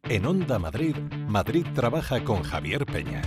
En Onda Madrid, Madrid trabaja con Javier Peña.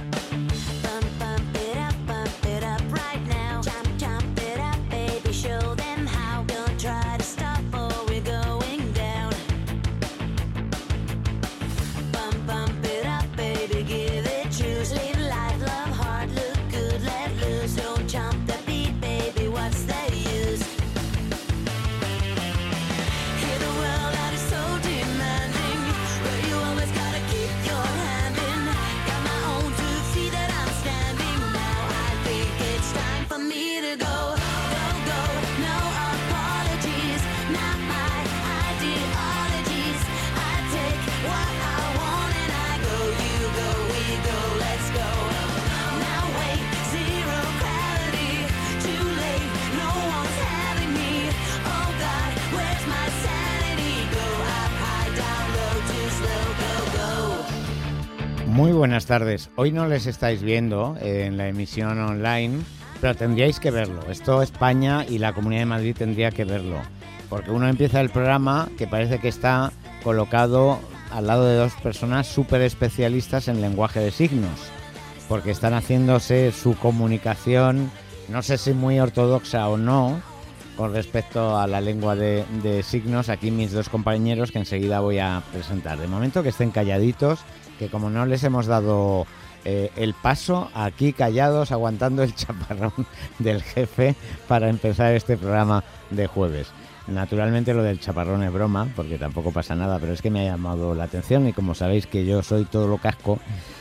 Muy buenas tardes. Hoy no les estáis viendo en la emisión online, pero tendríais que verlo. Esto España y la Comunidad de Madrid tendría que verlo. Porque uno empieza el programa que parece que está colocado al lado de dos personas súper especialistas en lenguaje de signos. Porque están haciéndose su comunicación, no sé si muy ortodoxa o no, con respecto a la lengua de signos. Aquí mis dos compañeros que enseguida voy a presentar. De momento que estén calladitos, que como no les hemos dado el paso, aquí callados, aguantando el chaparrón del jefe para empezar este programa de jueves. Naturalmente lo del chaparrón es broma, porque tampoco pasa nada, pero es que me ha llamado la atención y como sabéis que yo soy todo lo casco,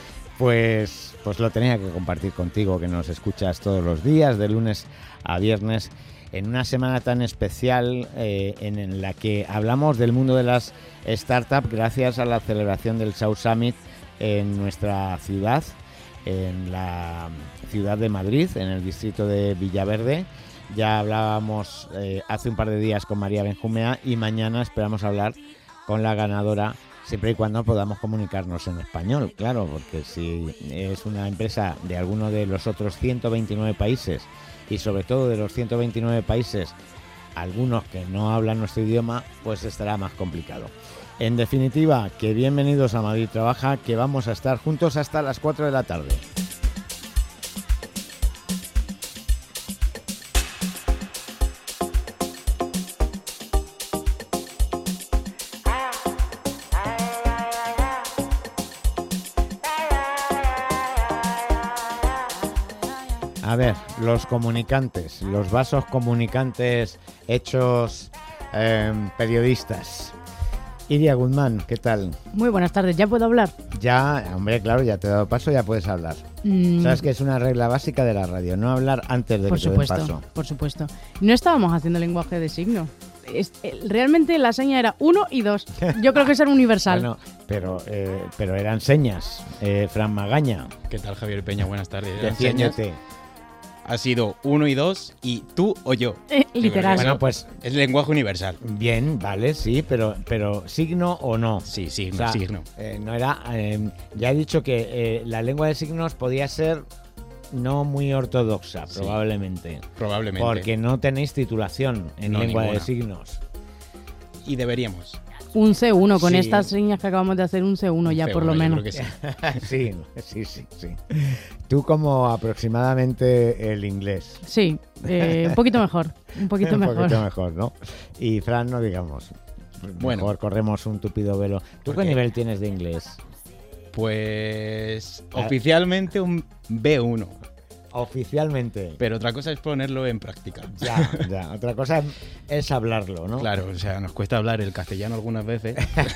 pues lo tenía que compartir contigo, que nos escuchas todos los días, de lunes a viernes, en una semana tan especial en la que hablamos del mundo de las startups gracias a la celebración del South Summit en nuestra ciudad, en la ciudad de Madrid, en el distrito de Villaverde. Ya hablábamos hace un par de días con María Benjumea y mañana esperamos hablar con la ganadora, siempre y cuando podamos comunicarnos en español, claro, porque si es una empresa de alguno de los otros 129 países y sobre todo de los 129 países, algunos que no hablan nuestro idioma, pues estará más complicado. En definitiva, que bienvenidos a Madrid Trabaja, que vamos a estar juntos hasta las 4 de la tarde. A ver, los comunicantes, los vasos comunicantes hechos periodistas. Iria Guzmán, ¿qué tal? Muy buenas tardes, ¿ya puedo hablar? Ya, hombre, claro, ya te he dado paso, ya puedes hablar. Sabes que es una regla básica de la radio, no hablar antes de que te den paso. Por supuesto. No estábamos haciendo lenguaje de signo. Realmente la seña era 1 y 2. Yo creo que es universal. Bueno, pero eran señas. Fran Magaña. ¿Qué tal, Javier Peña? Buenas tardes. Defiéndete. Ha sido 1 y 2 y tú o yo. Literal. Bueno, pues es lenguaje universal. Bien, vale, sí, pero signo o no. Sí, signo, o sea, signo. No era. Ya he dicho que la lengua de signos podía ser no muy ortodoxa, Sí, probablemente. Probablemente. Porque no tenéis titulación en lengua de signos. Y deberíamos. Un C1, con Sí. estas señas que acabamos de hacer, un C1 ya C1, por lo yo menos. creo que sí. Sí. Tú como aproximadamente el inglés. Sí, un poquito mejor. Un poquito mejor, ¿no? Y Fran, no digamos. Bueno. Mejor corremos un tupido velo. ¿Tú qué nivel tienes de inglés? Pues oficialmente un B1. Oficialmente. Pero otra cosa es ponerlo en práctica. Ya. Otra cosa es hablarlo, ¿no? Claro, o sea, nos cuesta hablar el castellano algunas veces.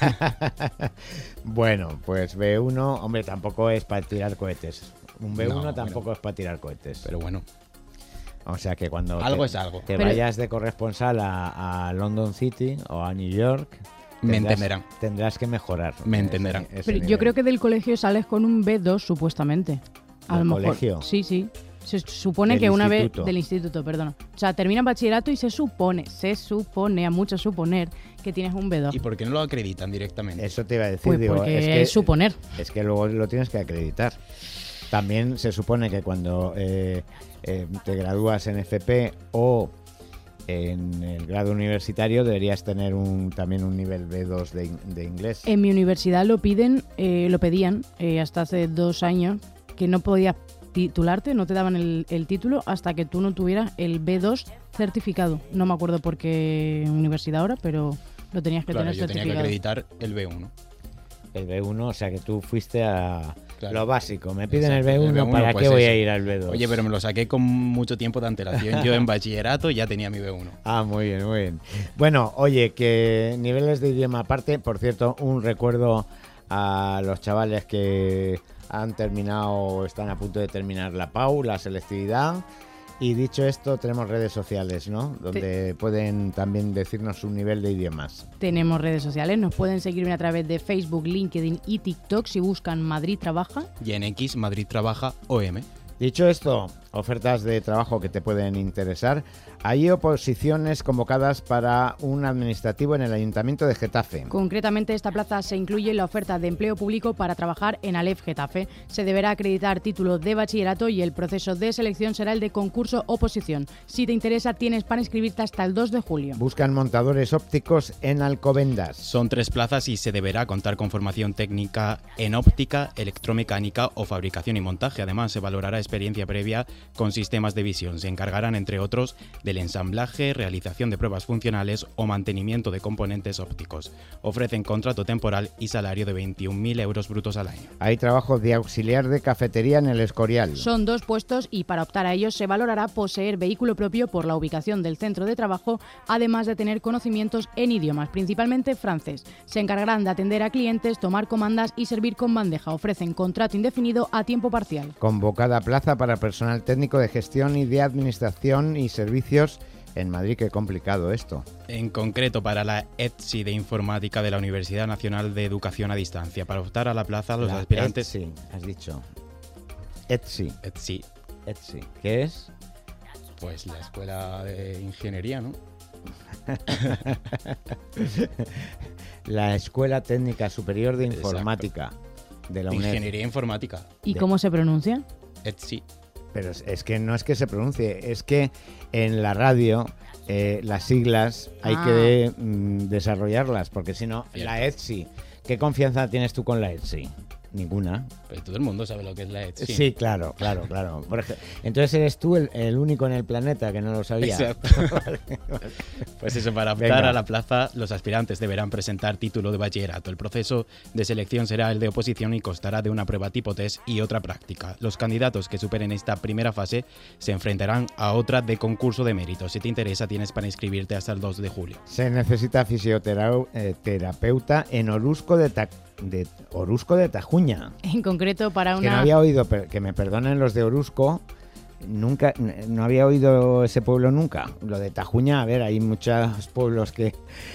Bueno, pues B1, hombre, tampoco es para tirar cohetes. Un B1 No, tampoco bueno. es para tirar cohetes. Pero bueno, O sea que cuando algo es algo. te vayas de corresponsal a London City o a New York, Me entenderán. Tendrás que mejorar. Me entenderán. ese Pero yo nivel. creo que del colegio sales con un B2 supuestamente. A ¿Del lo mejor. colegio? Sí. Se supone Del que una instituto. vez del instituto, perdona. O sea, termina bachillerato y se supone, a mucho suponer que tienes un B2. ¿Y por qué no lo acreditan directamente? Eso te iba a decir, Pues digo, porque es suponer. Es que luego lo tienes que acreditar. También se supone que cuando te gradúas en FP o en el grado universitario deberías tener también un nivel B2 de inglés. En mi universidad lo pedían hasta hace 2 años, que no podías titularte, no te daban el título hasta que tú no tuvieras el B2 certificado. No me acuerdo por qué universidad ahora, pero lo tenías que Claro, tener yo tenía certificado. que acreditar el B1. El B1, o sea que tú fuiste a Claro. lo básico. Me piden Exacto, el B1, ¿para pues qué voy eso. a ir al B2? Oye, pero me lo saqué con mucho tiempo de antelación. Yo en bachillerato ya tenía mi B1. Ah, muy bien, muy bien. Bueno, oye, que niveles de idioma aparte, por cierto, un recuerdo a los chavales que han terminado o están a punto de terminar la PAU, la selectividad. Y dicho esto, tenemos redes sociales, ¿no? Donde pueden también decirnos su nivel de idiomas. Tenemos redes sociales, nos pueden seguir a través de Facebook, LinkedIn y TikTok si buscan Madrid Trabaja. Y en X, Madrid Trabaja OM. Dicho esto, ofertas de trabajo que te pueden interesar. Hay oposiciones convocadas para un administrativo en el Ayuntamiento de Getafe. Concretamente, esta plaza se incluye en la oferta de empleo público para trabajar en Alef Getafe. Se deberá acreditar título de bachillerato y el proceso de selección será el de concurso-oposición. Si te interesa, tienes para inscribirte hasta el 2 de julio. Buscan montadores ópticos en Alcobendas. Son 3 plazas y se deberá contar con formación técnica en óptica, electromecánica o fabricación y montaje. Además, se valorará experiencia previa con sistemas de visión. Se encargarán, entre otros, del ensamblaje, realización de pruebas funcionales o mantenimiento de componentes ópticos. Ofrecen contrato temporal y salario de 21.000 euros brutos al año. Hay trabajo de auxiliar de cafetería en el Escorial. Son 2 puestos y para optar a ellos se valorará poseer vehículo propio por la ubicación del centro de trabajo, además de tener conocimientos en idiomas, principalmente francés. Se encargarán de atender a clientes, tomar comandas y servir con bandeja. Ofrecen contrato indefinido a tiempo parcial. Convocada plaza para personal técnico de gestión y de administración y servicios en Madrid. Qué complicado esto. En concreto para la ETSI de Informática de la Universidad Nacional de Educación a Distancia. Para optar a la plaza, los aspirantes... ETSI, has dicho. ETSI. ETSI, ETSI. ¿Qué es? pues la escuela de ingeniería, ¿no? La Escuela Técnica Superior de Informática de la UNED. Ingeniería informática. ¿Y cómo se pronuncia? ETSI. Pero es que no es que se pronuncie, es que en la radio las siglas hay que desarrollarlas, porque si no, Cierto. la ETSI, ¿qué confianza tienes tú con la ETSI? Ninguna. Pero todo el mundo sabe lo que es la ETSI. Sí, claro. Entonces eres tú el único en el planeta que no lo sabía. Exacto. Pues eso, para optar Venga. a la plaza, los aspirantes deberán presentar título de bachillerato. El proceso de selección será el de oposición y constará de una prueba tipo test y otra práctica. Los candidatos que superen esta primera fase se enfrentarán a otra de concurso de méritos. Si te interesa, tienes para inscribirte hasta el 2 de julio. Se necesita fisioterapeuta en Orusco de Tajuña. En concreto, para Que no una... había oído, que me perdonen los de Orusco, nunca, no había oído ese pueblo nunca. Lo de Tajuña, a ver, hay muchos pueblos que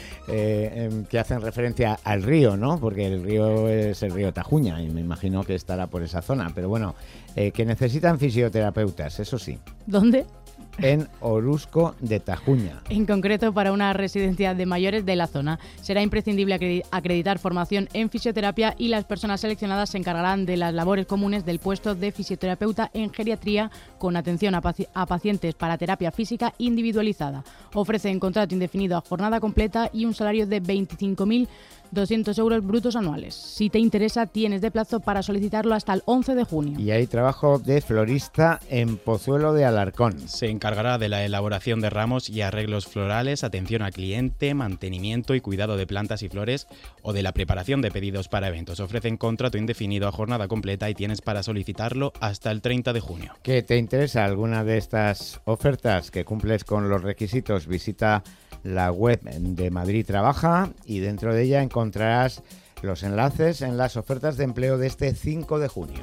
hacen referencia al río, ¿no? Porque el río es el río Tajuña y me imagino que estará por esa zona. Pero bueno, que necesitan fisioterapeutas, eso sí, ¿Dónde? en Orusco de Tajuña. En concreto, para una residencia de mayores de la zona. Será imprescindible acreditar formación en fisioterapia y las personas seleccionadas se encargarán de las labores comunes del puesto de fisioterapeuta en geriatría con atención a pacientes para terapia física individualizada. Ofrecen contrato indefinido a jornada completa y un salario de 25.200 euros brutos anuales. Si te interesa, tienes de plazo para solicitarlo hasta el 11 de junio. Y hay trabajo de florista en Pozuelo de Alarcón. Se encargará de la elaboración de ramos y arreglos florales, atención al cliente, mantenimiento y cuidado de plantas y flores o de la preparación de pedidos para eventos. Ofrecen contrato indefinido a jornada completa y tienes para solicitarlo hasta el 30 de junio. ¿Qué te interesa alguna de estas ofertas que cumples con los requisitos? Visita la web de Madrid Trabaja y dentro de ella encontrarás los enlaces en las ofertas de empleo de este 5 de junio.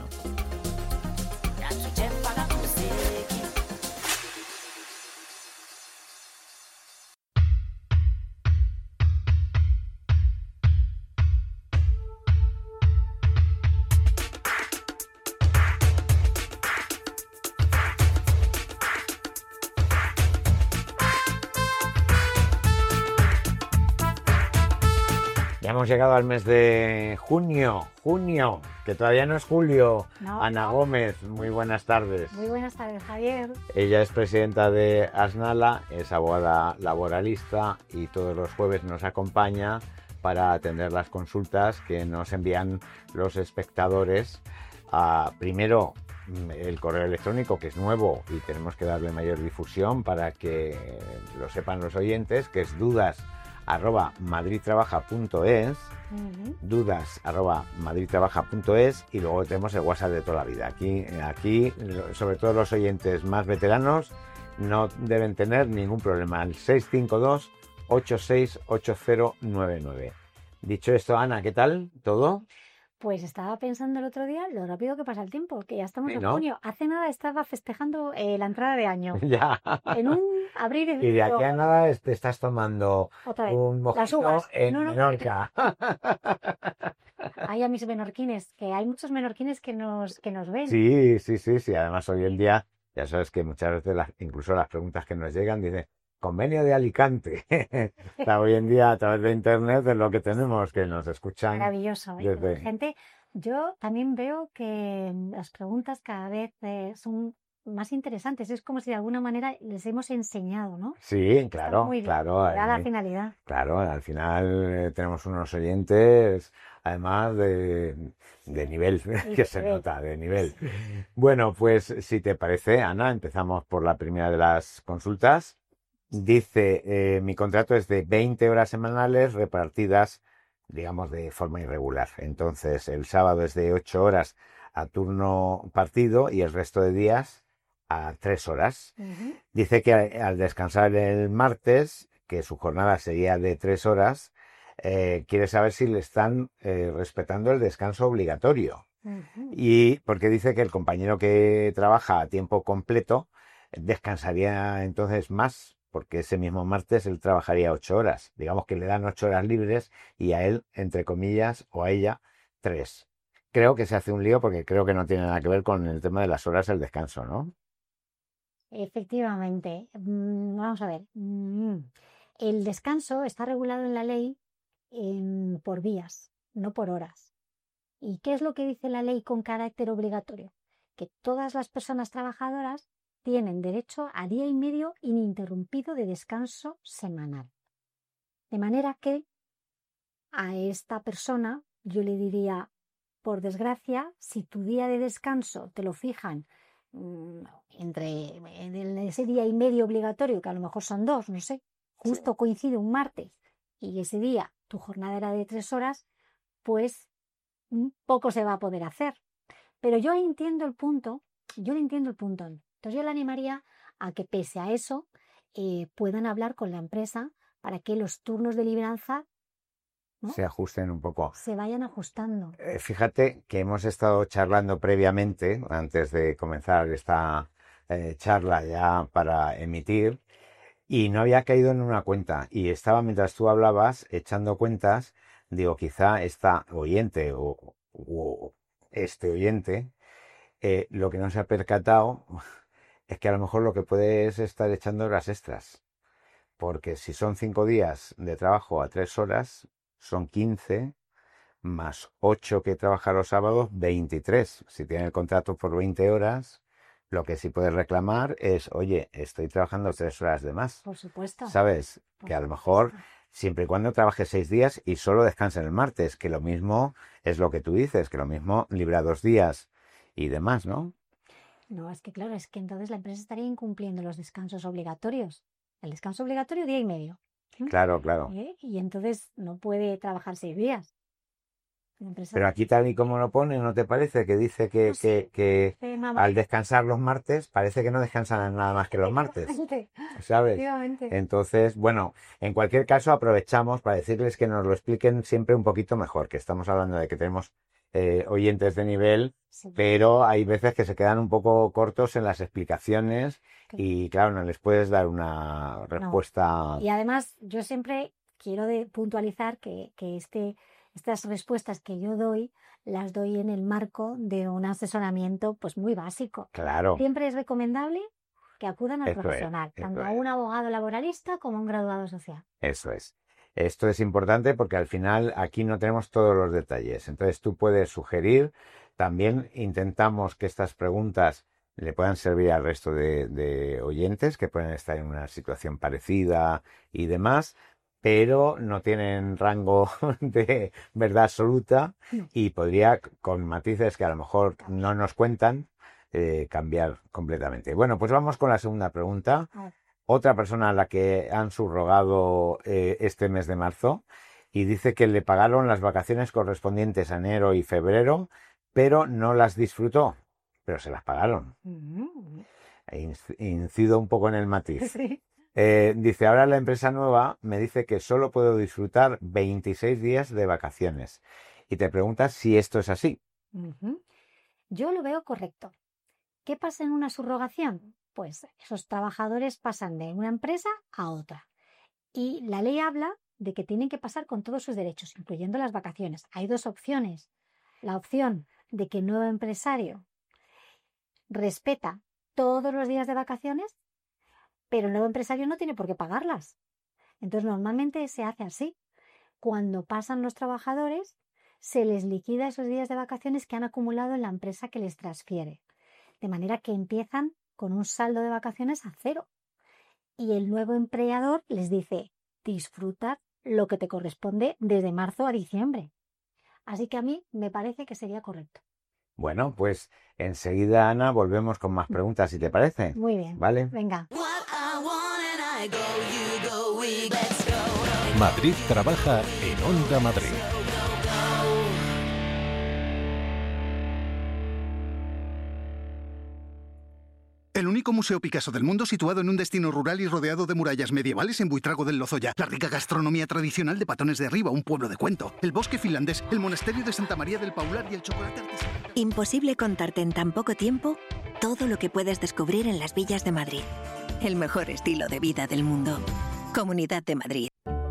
hemos llegado al mes de junio, que todavía no es julio. No, Ana no. Gómez, muy buenas tardes. Muy buenas tardes, Javier. Ella es presidenta de Asnala, es abogada laboralista y todos los jueves nos acompaña para atender las consultas que nos envían los espectadores. Primero, el correo electrónico, que es nuevo y tenemos que darle mayor difusión para que lo sepan los oyentes, que es dudas@madridtrabaja.es, dudas@madridtrabaja.es, y luego tenemos el WhatsApp de toda la vida. Aquí, sobre todo los oyentes más veteranos, no deben tener ningún problema. El 652 868099. Dicho esto, Ana, ¿qué tal? ¿Todo? Pues estaba pensando el otro día lo rápido que pasa el tiempo, que ya estamos Sí, en ¿no? junio. Hace nada estaba festejando la entrada de año. Ya. En un abrir Y de aquí a nada te estás tomando otra vez. un Las mojito uvas. en No, no. Menorca. Hay a mis menorquines, que hay muchos menorquines que nos ven. Sí. Además, hoy en día, ya sabes que muchas veces, incluso las preguntas que nos llegan, dicen, convenio de Alicante. O sea, hoy en día, a través de Internet, es lo que tenemos, que nos escuchan. Maravilloso. Y desde- la gente, yo también veo que las preguntas cada vez son más interesantes. Es como si de alguna manera les hemos enseñado, ¿no? Sí, Está claro, muy bien. claro. Da la finalidad. Claro, al final tenemos unos oyentes, además de nivel, que se nivel. nota, de nivel. Bueno, pues si te parece, Ana, empezamos por la primera de las consultas. Dice, mi contrato es de 20 horas semanales repartidas, digamos, de forma irregular. Entonces, el sábado es de 8 horas a turno partido y el resto de días a 3 horas. Ujú. Dice que al descansar el martes, que su jornada sería de 3 horas, quiere saber si le están respetando el descanso obligatorio. Ujú. Y porque dice que el compañero que trabaja a tiempo completo descansaría entonces más, porque ese mismo martes él trabajaría 8 horas. Digamos que le dan 8 horas libres y a él, entre comillas, o a ella, 3. Creo que se hace un lío porque creo que no tiene nada que ver con el tema de las horas del descanso, ¿no? Efectivamente. Vamos a ver. El descanso está regulado en la ley por vías, no por horas. ¿Y qué es lo que dice la ley con carácter obligatorio? Que todas las personas trabajadoras tienen derecho a día y medio ininterrumpido de descanso semanal. De manera que a esta persona yo le diría, por desgracia, si tu día de descanso te lo fijan en ese día y medio obligatorio, que a lo mejor son 2, no sé, justo coincide un martes, y ese día tu jornada era de 3 horas, pues poco se va a poder hacer. Pero yo entiendo el punto, Entonces yo le animaría a que pese a eso puedan hablar con la empresa para que los turnos de libranza, ¿no?, Se ajusten un poco. se vayan ajustando. Fíjate que hemos estado charlando previamente, antes de comenzar esta charla ya para emitir, y no había caído en una cuenta. Y estaba, mientras tú hablabas, echando cuentas, digo, quizá esta oyente o este oyente, lo que no se ha percatado es que a lo mejor lo que puede es estar echando horas extras. Porque si son 5 días de trabajo a 3 horas, son 15, más 8 que trabaja los sábados, 23. Si tiene el contrato por 20 horas, lo que sí puedes reclamar es, oye, estoy trabajando 3 horas de más. Por supuesto. ¿Sabes? Por Que a lo supuesto. mejor, siempre y cuando trabajes 6 días y solo descansen el martes, que lo mismo es lo que tú dices, que lo mismo libra 2 días y demás, ¿no? No, es que claro, es que entonces la empresa estaría incumpliendo los descansos obligatorios. El descanso obligatorio, día y medio. Claro, claro. Y entonces no puede trabajar 6 días. La empresa Pero aquí tal y como lo pone, ¿no te parece? Que dice No sé. que mamá. al descansar los martes, parece que no descansan nada más que los martes, Efectivamente, ¿sabes? efectivamente. Entonces, bueno, en cualquier caso aprovechamos para decirles que nos lo expliquen siempre un poquito mejor, que estamos hablando de que tenemos oyentes de nivel, Sí, pero hay veces que se quedan un poco cortos en las explicaciones y claro, no les puedes dar una respuesta. Y además yo siempre quiero puntualizar que estas respuestas que yo doy las doy en el marco de un asesoramiento pues muy básico. Claro, Siempre es recomendable que acudan al Eso es, profesional, eso tanto a es. un abogado laboralista como a un graduado social. eso es. Esto es importante porque al final aquí no tenemos todos los detalles. Entonces tú puedes sugerir. También intentamos que estas preguntas le puedan servir al resto de oyentes que pueden estar en una situación parecida y demás, pero no tienen rango de verdad absoluta y podría, con matices que a lo mejor no nos cuentan, cambiar completamente. Bueno, pues vamos con la segunda pregunta. Otra persona a la que han subrogado este mes de marzo y dice que le pagaron las vacaciones correspondientes a enero y febrero, pero no las disfrutó, pero se las pagaron. Incido un poco en el matiz. Sí. Dice, ahora la empresa nueva me dice que solo puedo disfrutar 26 días de vacaciones. Y te preguntas si esto es así. Yo lo veo correcto. ¿Qué pasa en una subrogación? Pues esos trabajadores pasan de una empresa a otra. Y la ley habla de que tienen que pasar con todos sus derechos, incluyendo las vacaciones. Hay dos opciones. La opción de que el nuevo empresario respeta todos los días de vacaciones, pero el nuevo empresario no tiene por qué pagarlas. Entonces, normalmente se hace así. Cuando pasan los trabajadores, se les liquida esos días de vacaciones que han acumulado en la empresa que les transfiere. De manera que empiezan con un saldo de vacaciones a cero. Y el nuevo empleador les dice, disfruta lo que te corresponde desde marzo a diciembre. Así que a mí me parece que sería correcto. Bueno, pues enseguida, Ana, volvemos con más preguntas, si te parece. Muy bien. ¿Vale? Venga. Madrid trabaja en Onda Madrid. El único museo Picasso del mundo situado en un destino rural y rodeado de murallas medievales en Buitrago del Lozoya. La rica gastronomía tradicional de Patones de Arriba, un pueblo de cuento. El bosque finlandés, el monasterio de Santa María del Paular y el chocolate artesanal. Imposible contarte en tan poco tiempo todo lo que puedes descubrir en las villas de Madrid. El mejor estilo de vida del mundo. Comunidad de Madrid.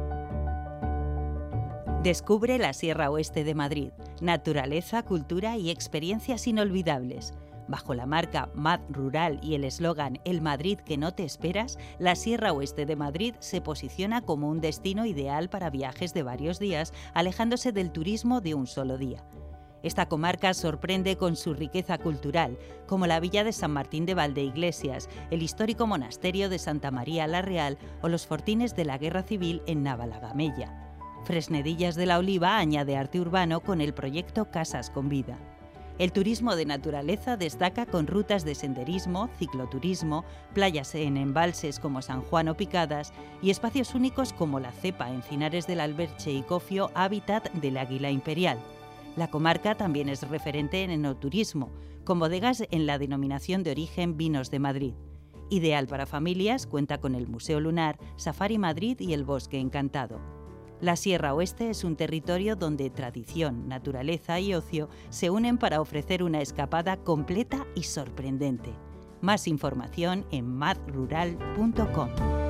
Descubre la Sierra Oeste de Madrid. Naturaleza, cultura y experiencias inolvidables. Bajo la marca Mad Rural y el eslogan El Madrid que no te esperas, la Sierra Oeste de Madrid se posiciona como un destino ideal para viajes de varios días, alejándose del turismo de un solo día. Esta comarca sorprende con su riqueza cultural, como la villa de San Martín de Valdeiglesias, el histórico monasterio de Santa María la Real o los fortines de la Guerra Civil en Navalagamella. Fresnedillas de la Oliva añade arte urbano con el proyecto Casas con Vida. El turismo de naturaleza destaca con rutas de senderismo, cicloturismo, playas en embalses como San Juan o Picadas y espacios únicos como la Cepa, Encinares del Alberche y Cofio, hábitat del águila imperial. La comarca también es referente en enoturismo, con bodegas en la denominación de origen Vinos de Madrid. Ideal para familias, cuenta con el Museo Lunar, Safari Madrid y el Bosque Encantado. La Sierra Oeste es un territorio donde tradición, naturaleza y ocio se unen para ofrecer una escapada completa y sorprendente. Más información en madrural.com.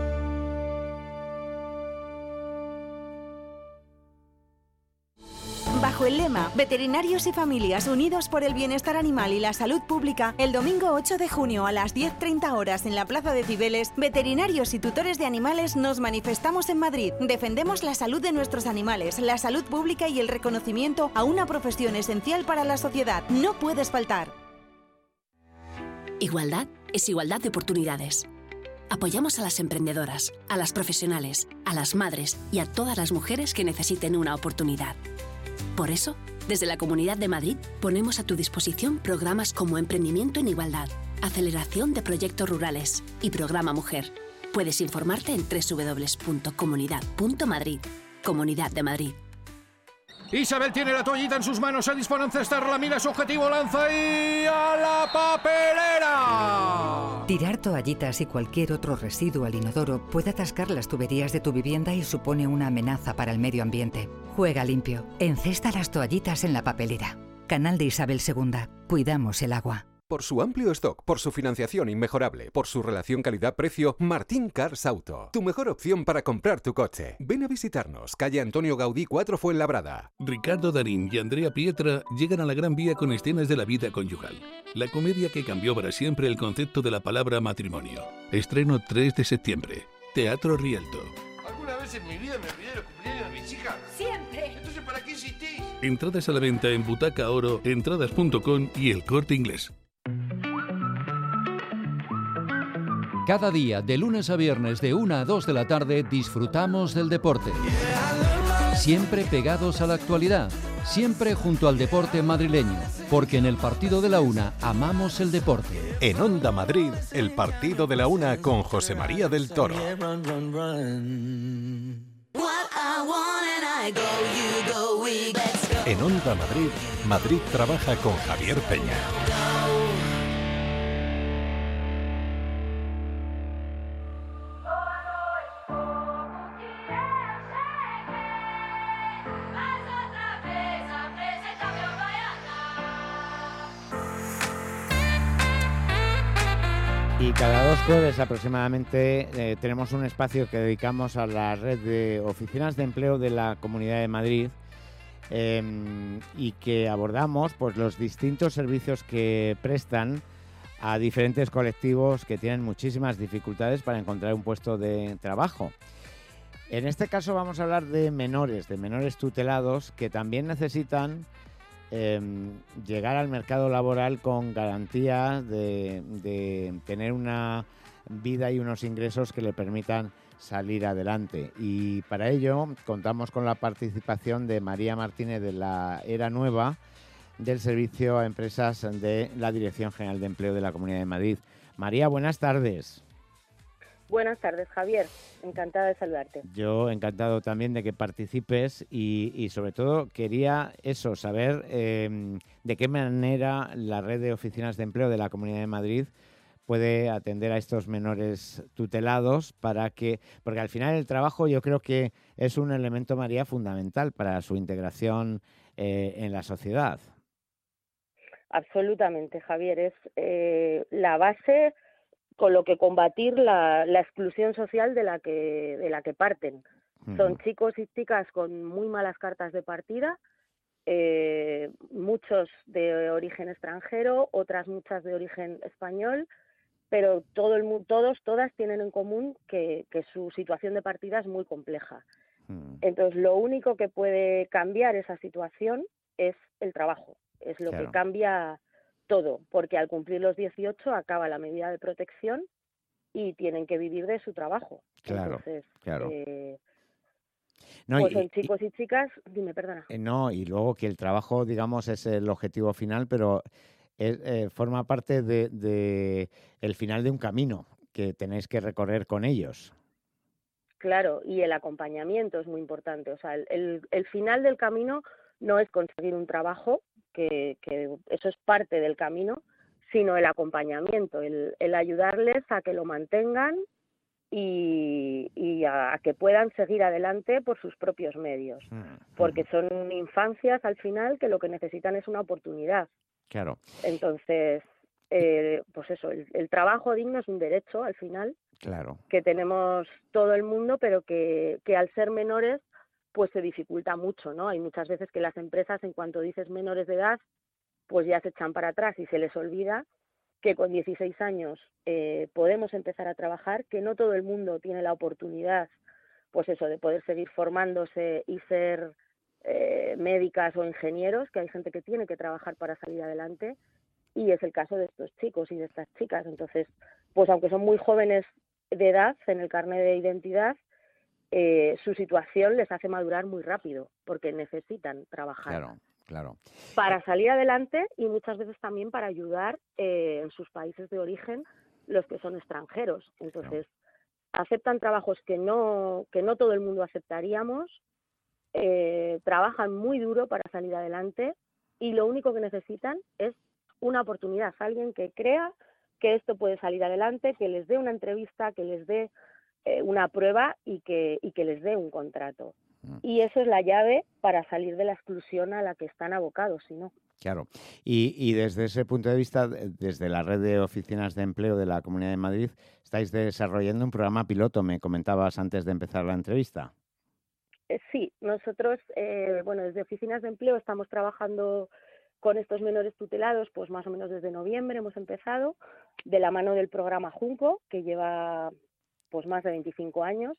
Bajo el lema Veterinarios y Familias Unidos por el Bienestar Animal y la Salud Pública, el domingo 8 de junio a las 10:30 horas en la Plaza de Cibeles, veterinarios y tutores de animales nos manifestamos en Madrid. Defendemos la salud de nuestros animales, la salud pública y el reconocimiento a una profesión esencial para la sociedad. No puedes faltar. Igualdad es igualdad de oportunidades. Apoyamos a las emprendedoras, a las profesionales, a las madres y a todas las mujeres que necesiten una oportunidad. Por eso, desde la Comunidad de Madrid, ponemos a tu disposición programas como Emprendimiento en Igualdad, Aceleración de Proyectos Rurales y Programa Mujer. Puedes informarte en www.comunidad.madrid. Comunidad de Madrid. Isabel tiene la toallita en sus manos, se dispone a encestarla, mira su objetivo, lanza y ¡a la papelera! Tirar toallitas y cualquier otro residuo al inodoro puede atascar las tuberías de tu vivienda y supone una amenaza para el medio ambiente. Juega limpio. Encesta las toallitas en la papelera. Canal de Isabel II. Cuidamos el agua. Por su amplio stock, por su financiación inmejorable, por su relación calidad-precio, Martín Cars Auto. Tu mejor opción para comprar tu coche. Ven a visitarnos, calle Antonio Gaudí 4 Fuenlabrada. Ricardo Darín y Andrea Pietra llegan a la Gran Vía con escenas de la vida conyugal. La comedia que cambió para siempre el concepto de la palabra matrimonio. Estreno 3 de septiembre. Teatro Rialto. Alguna vez en mi vida me olvidé de los cumpleaños Entradas a la venta en Butaca Oro, entradas.com y El Corte Inglés. Cada día, de lunes a viernes, de 1 a 2 de la tarde, disfrutamos del deporte. Siempre pegados a la actualidad, siempre junto al deporte madrileño, porque en el partido de la una amamos el deporte. En Onda Madrid, el partido de la una con José María del Toro. En Onda Madrid, Madrid trabaja con Javier Peña. Y cada 2 jueves aproximadamente tenemos un espacio que dedicamos a la red de oficinas de empleo de la Comunidad de Madrid y que abordamos pues los distintos servicios que prestan a diferentes colectivos que tienen muchísimas dificultades para encontrar un puesto de trabajo. En este caso vamos a hablar de menores tutelados que también necesitan llegar al mercado laboral con garantía de tener una vida y unos ingresos que le permitan salir adelante. Y para ello contamos con la participación de María Martínez de la Era Nueva del Servicio a Empresas de la Dirección General de Empleo de la Comunidad de Madrid. María, buenas tardes. Buenas tardes, Javier. Encantada de saludarte. Yo encantado también de que participes y sobre todo quería saber de qué manera la red de oficinas de empleo de la Comunidad de Madrid puede atender a estos menores tutelados porque al final el trabajo yo creo que es un elemento, María, fundamental para su integración en la sociedad. Absolutamente, Javier. Es la base con lo que combatir la exclusión social de la que parten. Son chicos y chicas con muy malas cartas de partida, muchos de origen extranjero, otras muchas de origen español, pero todas tienen en común que su situación de partida es muy compleja. Entonces, lo único que puede cambiar esa situación es el trabajo, es lo que cambia todo, porque al cumplir los 18 acaba la medida de protección y tienen que vivir de su trabajo. Entonces, pues son chicos y chicas, dime, perdona. No, y luego que el trabajo, digamos, es el objetivo final, pero forma parte de el final de un camino que tenéis que recorrer con ellos. Claro, y el acompañamiento es muy importante. O sea, el final del camino no es conseguir un trabajo, que eso es parte del camino, sino el acompañamiento, el ayudarles a que lo mantengan y a que puedan seguir adelante por sus propios medios, porque son infancias al final que lo que necesitan es una oportunidad. Claro. Entonces, pues eso, el trabajo digno es un derecho al final, claro, que tenemos todo el mundo, pero que al ser menores pues se dificulta mucho, ¿no? Hay muchas veces que las empresas, en cuanto dices menores de edad, pues ya se echan para atrás y se les olvida que con 16 años podemos empezar a trabajar, que no todo el mundo tiene la oportunidad, pues eso, de poder seguir formándose y ser médicas o ingenieros, que hay gente que tiene que trabajar para salir adelante, y es el caso de estos chicos y de estas chicas. Entonces, pues aunque son muy jóvenes de edad en el carnet de identidad, su situación les hace madurar muy rápido, porque necesitan trabajar. Claro. Para salir adelante y muchas veces también para ayudar en sus países de origen los que son extranjeros. Entonces, aceptan trabajos que no todo el mundo aceptaríamos, trabajan muy duro para salir adelante y lo único que necesitan es una oportunidad, alguien que crea que esto puede salir adelante, que les dé una entrevista, que les dé una prueba y que les dé un contrato. Y eso es la llave para salir de la exclusión a la que están abocados, si no. Claro. Y desde ese punto de vista, desde la red de oficinas de empleo de la Comunidad de Madrid, estáis desarrollando un programa piloto, me comentabas antes de empezar la entrevista. Sí, nosotros, desde oficinas de empleo estamos trabajando con estos menores tutelados, pues más o menos desde noviembre hemos empezado, de la mano del programa Junco, que lleva pues más de 25 años,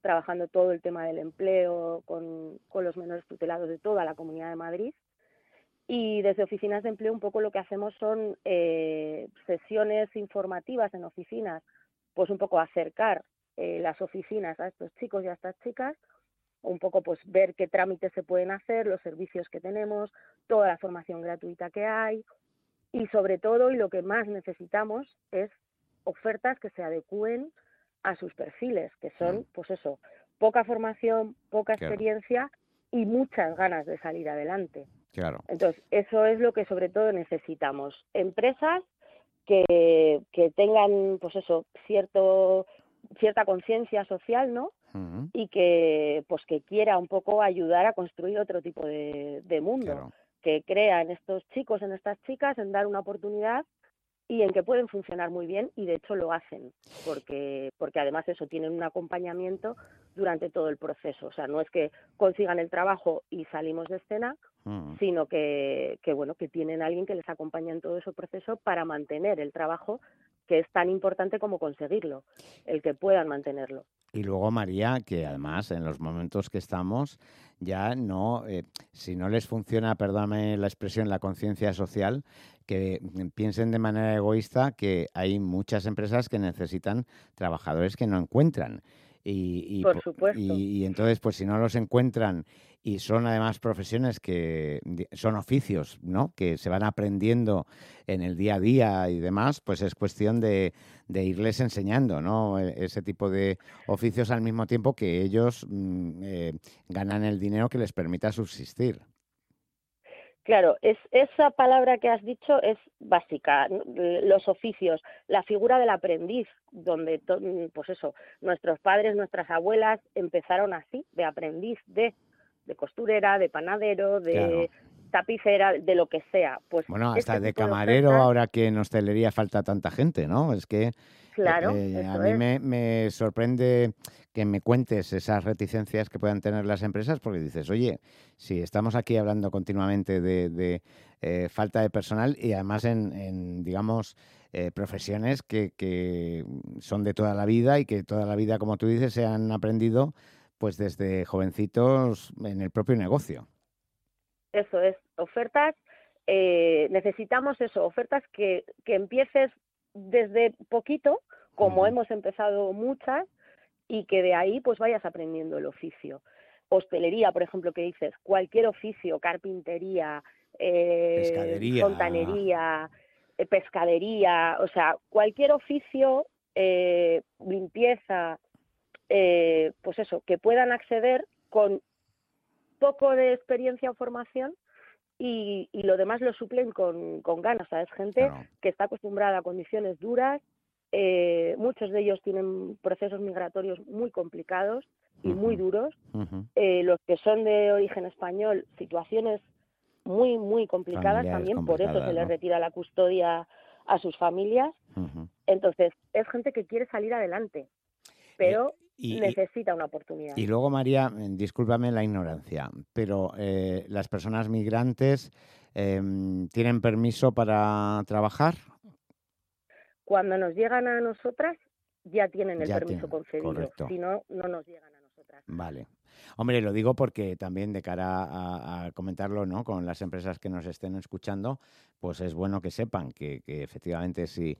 trabajando todo el tema del empleo con los menores tutelados de toda la Comunidad de Madrid. Y desde Oficinas de Empleo un poco lo que hacemos son sesiones informativas en oficinas, pues un poco acercar las oficinas a estos chicos y a estas chicas, un poco pues ver qué trámites se pueden hacer, los servicios que tenemos, toda la formación gratuita que hay y sobre todo, y lo que más necesitamos es ofertas que se adecúen a sus perfiles, que son pues eso, poca formación, poca experiencia y muchas ganas de salir adelante. Claro. Entonces, eso es lo que sobre todo necesitamos. Empresas que tengan, pues eso, cierta conciencia social, ¿no? Uh-huh. Y que, pues que quiera un poco ayudar a construir otro tipo de mundo. Claro. Que crea en estos chicos, en estas chicas, en dar una oportunidad y en que pueden funcionar muy bien y de hecho lo hacen, porque además eso, tienen un acompañamiento durante todo el proceso. O sea, no es que consigan el trabajo y salimos de escena, sino que bueno, que tienen a alguien que les acompaña en todo ese proceso para mantener el trabajo, que es tan importante como conseguirlo, el que puedan mantenerlo. Y luego, María, que además en los momentos que estamos ya no, si no les funciona, perdóname la expresión, la conciencia social, que piensen de manera egoísta que hay muchas empresas que necesitan trabajadores que no encuentran. Por supuesto. Y entonces, pues si no los encuentran y son además profesiones que son oficios, ¿no? Que se van aprendiendo en el día a día y demás, pues es cuestión de irles enseñando, ¿no? Ese tipo de oficios al mismo tiempo que ellos ganan el dinero que les permita subsistir. Claro, esa palabra que has dicho es básica, los oficios, la figura del aprendiz, donde, pues eso, nuestros padres, nuestras abuelas empezaron así, de aprendiz, de costurera, de panadero, de tapicera, de lo que sea. Pues bueno, hasta de camarero, ahora que en hostelería falta tanta gente, ¿no? Es que claro, a mí me sorprende que me cuentes esas reticencias que puedan tener las empresas, porque dices, oye, si estamos aquí hablando continuamente de falta de personal y además en digamos, profesiones que son de toda la vida y que toda la vida, como tú dices, se han aprendido pues desde jovencitos en el propio negocio. Eso es, ofertas, necesitamos eso, ofertas que empieces desde poquito, como hemos empezado muchas, y que de ahí pues vayas aprendiendo el oficio. Hostelería, por ejemplo, que dices, cualquier oficio, carpintería, fontanería, pescadería, o sea, cualquier oficio, limpieza, pues eso, que puedan acceder con poco de experiencia o formación y lo demás lo suplen con ganas. O sea, es gente que está acostumbrada a condiciones duras, muchos de ellos tienen procesos migratorios muy complicados y muy duros, los que son de origen español, situaciones muy, muy complicadas familiares también, por eso se les retira la custodia a sus familias. Entonces, es gente que quiere salir adelante, pero necesita una oportunidad. Y luego, María, discúlpame la ignorancia, pero ¿las personas migrantes tienen permiso para trabajar? Cuando nos llegan a nosotras, ya tienen el permiso concedido. Correcto. Si no, no nos llegan a nosotras. Vale. Hombre, lo digo porque también de cara a comentarlo, ¿no?, con las empresas que nos estén escuchando, pues es bueno que sepan que efectivamente si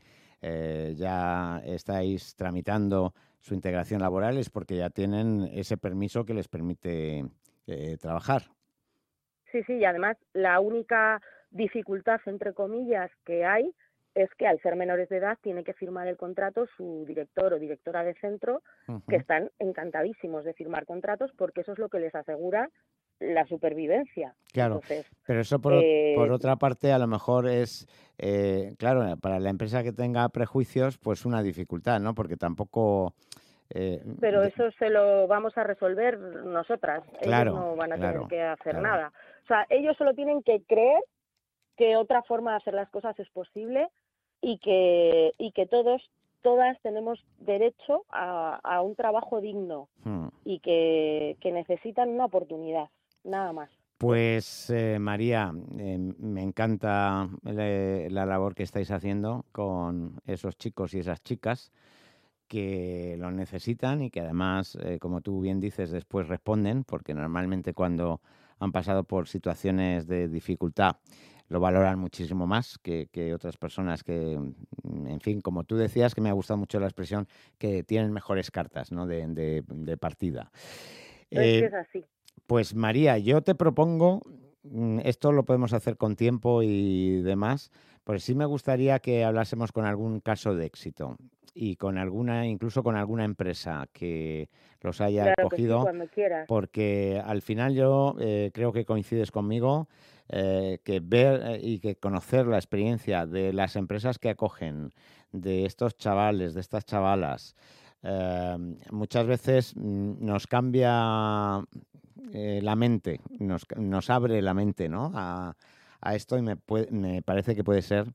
ya estáis tramitando su integración laboral es porque ya tienen ese permiso que les permite trabajar. Sí, y además la única dificultad, entre comillas, que hay es que al ser menores de edad tiene que firmar el contrato su director o directora de centro, que están encantadísimos de firmar contratos porque eso es lo que les asegura la supervivencia. Claro, entonces, pero eso por otra parte a lo mejor es, claro, para la empresa que tenga prejuicios, pues una dificultad, ¿no? Porque tampoco... pero eso se lo vamos a resolver nosotras. Claro, ellos no van a tener que hacer nada. O sea, ellos solo tienen que creer que otra forma de hacer las cosas es posible y que todas tenemos derecho a un trabajo digno y que necesitan una oportunidad, nada más. Pues María, me encanta la labor que estáis haciendo con esos chicos y esas chicas que lo necesitan y que además, como tú bien dices, después responden, porque normalmente cuando han pasado por situaciones de dificultad lo valoran muchísimo más que otras personas que, en fin, como tú decías, que me ha gustado mucho la expresión, que tienen mejores cartas, ¿no?, de partida. Es que es así. Pues María, yo te propongo, esto lo podemos hacer con tiempo y demás, pues sí me gustaría que hablásemos con algún caso de éxito y con alguna, incluso con alguna empresa que los haya Claro que sí, cogido, cuando quieras. porque al final yo creo que coincides conmigo, que ver y que conocer la experiencia de las empresas que acogen, de estos chavales, de estas chavalas, muchas veces nos cambia la mente, nos abre la mente, ¿no?, a esto, y me parece que puede ser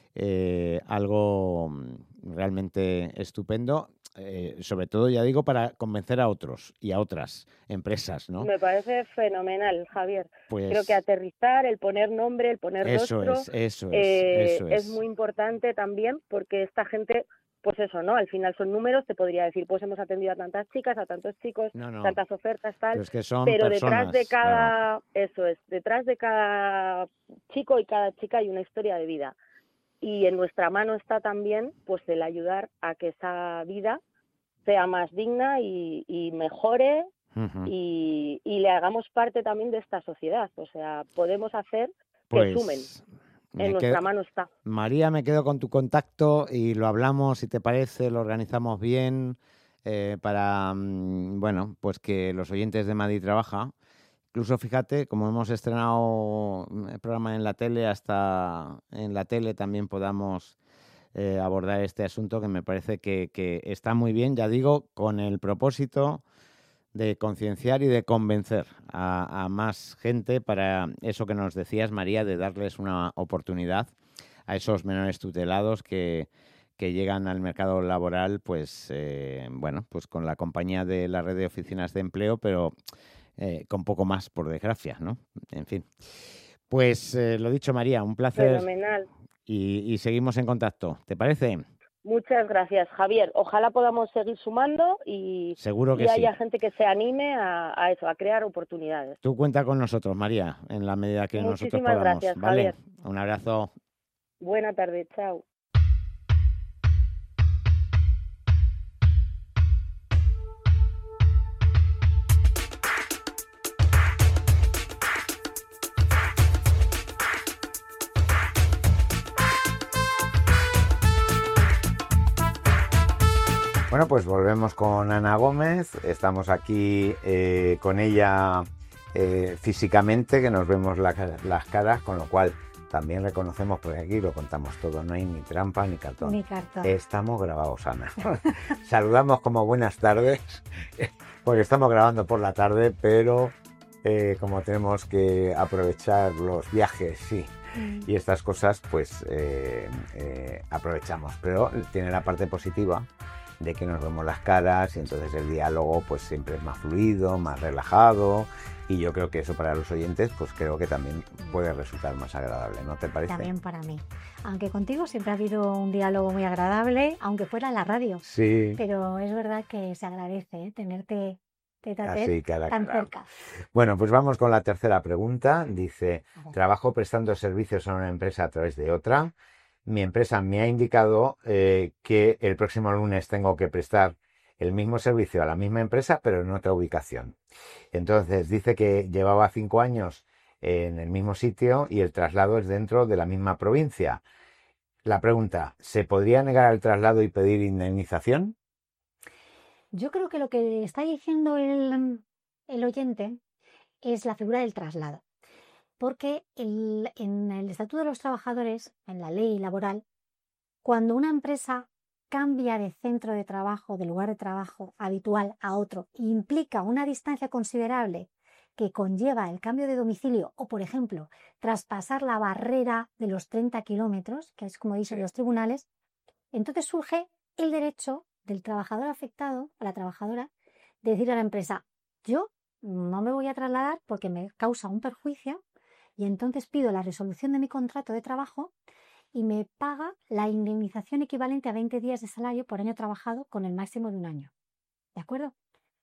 algo realmente estupendo, sobre todo, ya digo, para convencer a otros y a otras empresas, ¿no? Me parece fenomenal, Javier. Pues Creo que aterrizar, el poner nombre, el poner rostro, eso es es. muy importante también, porque esta gente, pues eso, ¿no? Al final son números, te podría decir, pues hemos atendido a tantas chicas, a tantos chicos, tantas ofertas, tal, pero es que son pero personas, detrás de cada, claro. eso es, detrás de cada chico y cada chica hay una historia de vida. Y en nuestra mano está también, pues, el ayudar a que esa vida sea más digna y mejore, y le hagamos parte también de esta sociedad. O sea, podemos hacer que sumen. En nuestra mano está. María, me quedo con tu contacto y lo hablamos, si te parece, lo organizamos bien para, bueno, pues que los oyentes de Madrid Trabaja, incluso fíjate, como hemos estrenado el programa en la tele, hasta en la tele también podamos abordar este asunto, que me parece que está muy bien, ya digo, con el propósito de concienciar y de convencer a más gente para eso que nos decías, María, de darles una oportunidad a esos menores tutelados que llegan al mercado laboral, pues bueno, pues con la compañía de la red de oficinas de empleo, pero con poco más, por desgracia, ¿no? En fin. Pues lo dicho, María, un placer. Fenomenal. Y seguimos en contacto. ¿Te parece? Muchas gracias, Javier. Ojalá podamos seguir sumando y, seguro que haya sí. gente que se anime a eso, a crear oportunidades. Tú cuenta con nosotros, María, en la medida que nosotros podamos. Gracias, ¿vale? Javier. Un abrazo. Buena tarde, chao. Bueno, pues volvemos con Ana Gómez. Estamos aquí con ella físicamente, que nos vemos las caras, con lo cual también reconocemos, porque aquí lo contamos todo, no hay ni trampa ni cartón. Ni cartón. Estamos grabados, Ana. Saludamos como buenas tardes, porque estamos grabando por la tarde, pero como tenemos que aprovechar los viajes, sí, y estas cosas, pues aprovechamos. Pero tiene la parte positiva de que nos vemos las caras y entonces el diálogo pues siempre es más fluido, más relajado, y yo creo que eso para los oyentes pues creo que también puede resultar más agradable, ¿no te parece? También para mí. Aunque contigo siempre ha habido un diálogo muy agradable, aunque fuera en la radio. Sí. Pero es verdad que se agradece tenerte así, tan cerca. Bueno, pues vamos con la tercera pregunta. Dice, trabajo prestando servicios a una empresa a través de otra. Mi empresa me ha indicado que el próximo lunes tengo que prestar el mismo servicio a la misma empresa, pero en otra ubicación. Entonces dice que llevaba 5 años en el mismo sitio y el traslado es dentro de la misma provincia. La pregunta, ¿se podría negar el traslado y pedir indemnización? Yo creo que lo que está diciendo el oyente es la figura del traslado. Porque en el Estatuto de los Trabajadores, en la ley laboral, cuando una empresa cambia de centro de trabajo, de lugar de trabajo habitual a otro, e implica una distancia considerable que conlleva el cambio de domicilio o, por ejemplo, traspasar la barrera de los 30 kilómetros, que es como dicen los tribunales, entonces surge el derecho del trabajador afectado, a la trabajadora, de decir a la empresa, yo no me voy a trasladar porque me causa un perjuicio, y entonces pido la resolución de mi contrato de trabajo y me paga la indemnización equivalente a 20 días de salario por año trabajado con el máximo de un año. ¿De acuerdo?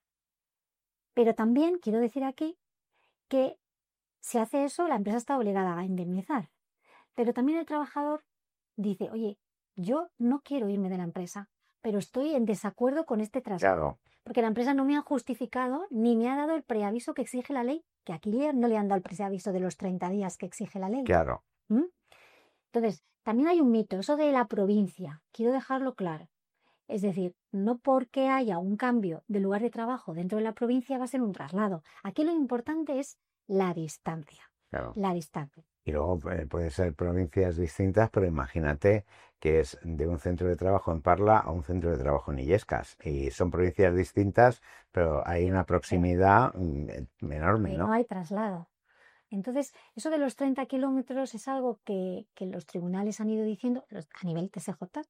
Pero también quiero decir aquí que si hace eso, la empresa está obligada a indemnizar. Pero también el trabajador dice, oye, yo no quiero irme de la empresa, pero estoy en desacuerdo con este traslado. Claro. Porque la empresa no me ha justificado ni me ha dado el preaviso que exige la ley, que aquí no le han dado el preaviso de los 30 días que exige la ley. Claro. ¿Mm? Entonces, también hay un mito, eso de la provincia, quiero dejarlo claro. Es decir, no porque haya un cambio de lugar de trabajo dentro de la provincia va a ser un traslado. Aquí lo importante es la distancia. Claro. La distancia. Y luego puede ser provincias distintas, pero imagínate que es de un centro de trabajo en Parla a un centro de trabajo en Illescas. Y son provincias distintas, pero hay una proximidad enorme, ¿no? No hay traslado. Entonces, eso de los 30 kilómetros es algo que los tribunales han ido diciendo a nivel TSJ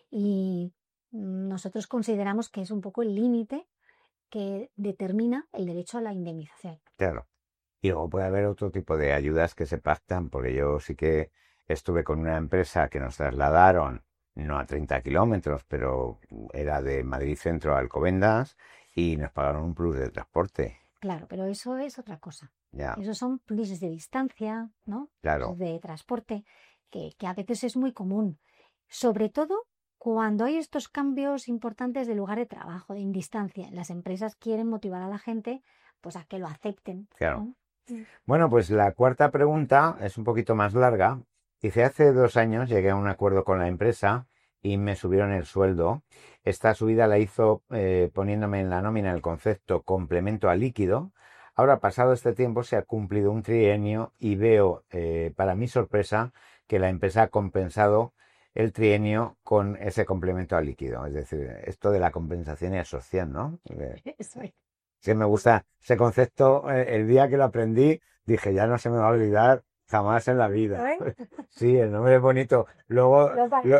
y nosotros consideramos que es un poco el límite que determina el derecho a la indemnización. Claro. Y luego puede haber otro tipo de ayudas que se pactan, porque yo sí que estuve con una empresa que nos trasladaron, no a 30 kilómetros, pero era de Madrid Centro a Alcobendas y nos pagaron un plus de transporte. Claro, pero eso es otra cosa. Ya. Esos son pluses de distancia, ¿no? Claro. De transporte, que a veces es muy común. Sobre todo cuando hay estos cambios importantes de lugar de trabajo, de distancia. Las empresas quieren motivar a la gente pues a que lo acepten. Claro. ¿no? Bueno, pues la cuarta pregunta es un poquito más larga. Dice, hace 2 años llegué a un acuerdo con la empresa y me subieron el sueldo. Esta subida la hizo poniéndome en la nómina el concepto complemento a líquido. Ahora, pasado este tiempo, se ha cumplido un trienio y veo, para mi sorpresa, que la empresa ha compensado el trienio con ese complemento a líquido. Es decir, esto de la compensación y asociación, ¿no? Eso es. Sí, me gusta ese concepto. El día que lo aprendí, dije, ya no se me va a olvidar jamás en la vida. ¿Eh? Sí, el nombre es bonito. Luego,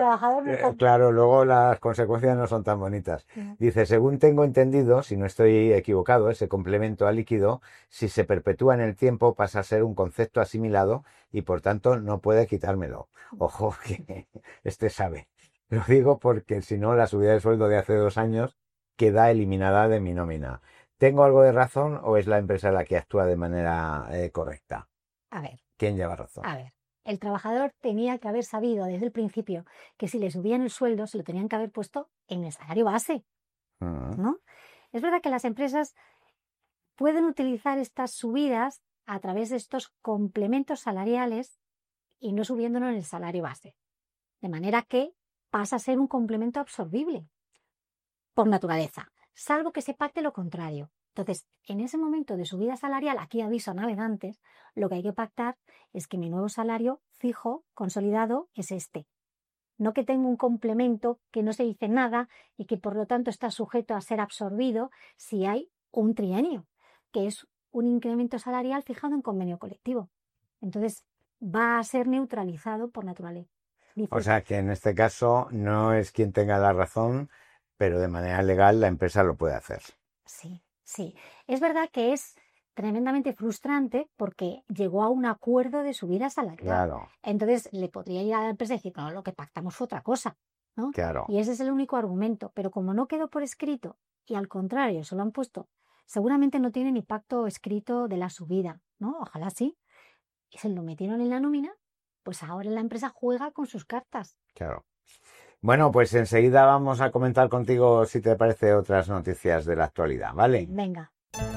claro, luego las consecuencias no son tan bonitas. Dice, según tengo entendido, si no estoy equivocado, ese complemento a líquido, si se perpetúa en el tiempo, pasa a ser un concepto asimilado y por tanto no puede quitármelo. Ojo, que este sabe. Lo digo porque si no, la subida de sueldo de hace 2 años queda eliminada de mi nómina. ¿Tengo algo de razón o es la empresa la que actúa de manera correcta? A ver. ¿Quién lleva razón? A ver, el trabajador tenía que haber sabido desde el principio que si le subían el sueldo se lo tenían que haber puesto en el salario base, ¿no? Es verdad que las empresas pueden utilizar estas subidas a través de estos complementos salariales y no subiéndolo en el salario base. De manera que pasa a ser un complemento absorbible por naturaleza, salvo que se pacte lo contrario. Entonces, en ese momento de subida salarial, aquí aviso a navegantes, lo que hay que pactar es que mi nuevo salario fijo, consolidado, es este. No que tengo un complemento que no se dice nada y que por lo tanto está sujeto a ser absorbido si hay un trienio, que es un incremento salarial fijado en convenio colectivo. Entonces, va a ser neutralizado por naturaleza. O sea que en este caso no es quien tenga la razón, pero de manera legal la empresa lo puede hacer. Sí. Sí, es verdad que es tremendamente frustrante porque llegó a un acuerdo de subida salarial. Claro. Entonces le podría ir a la empresa y decir, no, lo que pactamos fue otra cosa, ¿no? Claro. Y ese es el único argumento. Pero como no quedó por escrito y al contrario, se lo han puesto, seguramente no tiene ni pacto escrito de la subida, ¿no? Ojalá sí. Y se lo metieron en la nómina, pues ahora la empresa juega con sus cartas. Claro. Bueno, pues enseguida vamos a comentar contigo, si te parece, otras noticias de la actualidad, ¿vale? Venga.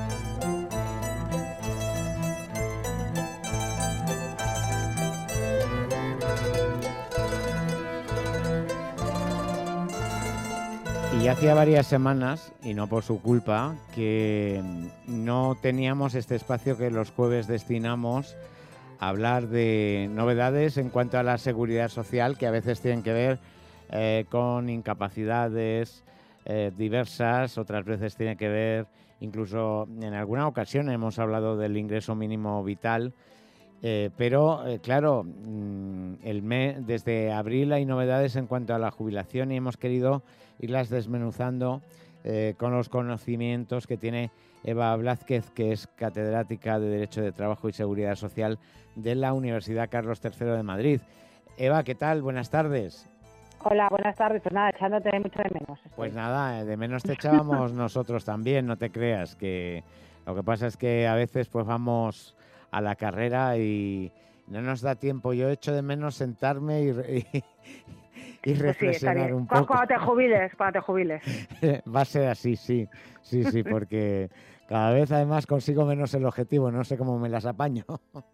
Y hacía varias semanas, y no por su culpa, que no teníamos este espacio que los jueves destinamos a hablar de novedades en cuanto a la seguridad social, que a veces tienen que ver con incapacidades diversas, otras veces tiene que ver, incluso en alguna ocasión hemos hablado del ingreso mínimo vital, pero claro, desde abril hay novedades en cuanto a la jubilación y hemos querido irlas desmenuzando con los conocimientos que tiene Eva Blázquez, que es catedrática de Derecho de Trabajo y Seguridad Social de la Universidad Carlos III de Madrid. Eva, ¿qué tal? Buenas tardes. Hola, buenas tardes. Pues nada, echándote mucho de menos. Pues nada, de menos te echábamos nosotros también, no te creas, que lo que pasa es que a veces pues vamos a la carrera y no nos da tiempo. Yo echo de menos sentarme y reflexionar un poco. Cuando te jubiles. Va a ser así, sí, porque cada vez además consigo menos el objetivo, no sé cómo me las apaño.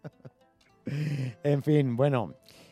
En fin, bueno,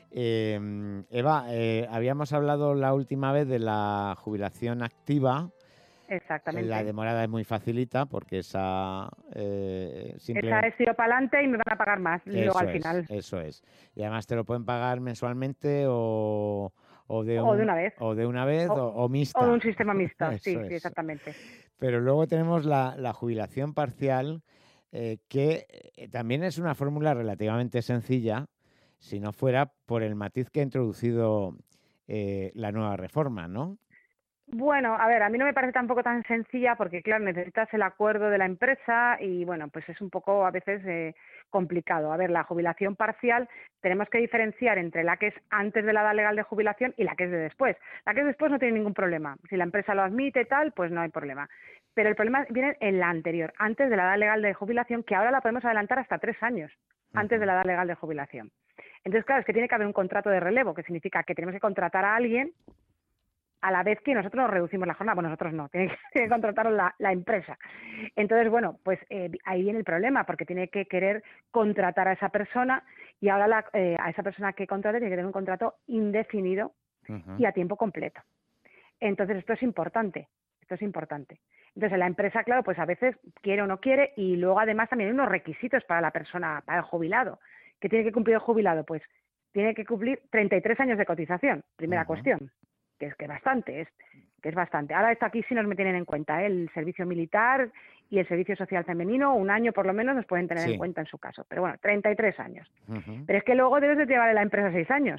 Eva, habíamos hablado la última vez de la jubilación activa. Exactamente. La demorada es muy facilita porque esa esa es tiro para adelante y me van a pagar más luego al final. Eso es. Y además te lo pueden pagar mensualmente o de una vez. O de una vez o mixta. O de un sistema mixto, sí, exactamente. Pero luego tenemos la jubilación parcial, que también es una fórmula relativamente sencilla, si no fuera por el matiz que ha introducido la nueva reforma, ¿no? Bueno, a ver, a mí no me parece tampoco tan sencilla porque, claro, necesitas el acuerdo de la empresa y, bueno, pues es un poco a veces complicado. A ver, la jubilación parcial tenemos que diferenciar entre la que es antes de la edad legal de jubilación y la que es de después. La que es después no tiene ningún problema. Si la empresa lo admite tal, pues no hay problema. Pero el problema viene en la anterior, antes de la edad legal de jubilación, que ahora la podemos adelantar hasta 3 años antes de la edad legal de jubilación. Entonces, claro, es que tiene que haber un contrato de relevo, que significa que tenemos que contratar a alguien a la vez que nosotros nos reducimos la jornada. Bueno, nosotros no, tiene que contratar la empresa. Entonces, bueno, pues ahí viene el problema, porque tiene que querer contratar a esa persona y ahora a esa persona que contrate tiene que tener un contrato indefinido y a tiempo completo. Entonces, esto es importante. Entonces, la empresa, claro, pues a veces quiere o no quiere y luego además también hay unos requisitos para la persona, para el jubilado. ¿Qué tiene que cumplir el jubilado? Pues tiene que cumplir 33 años de cotización, primera cuestión. Que es bastante. Ahora esto aquí sí nos me tienen en cuenta, el servicio militar y el servicio social femenino, 1 año por lo menos nos pueden tener en cuenta en su caso. Pero bueno, 33 años. Pero es que luego debes de llevar a la empresa 6 años.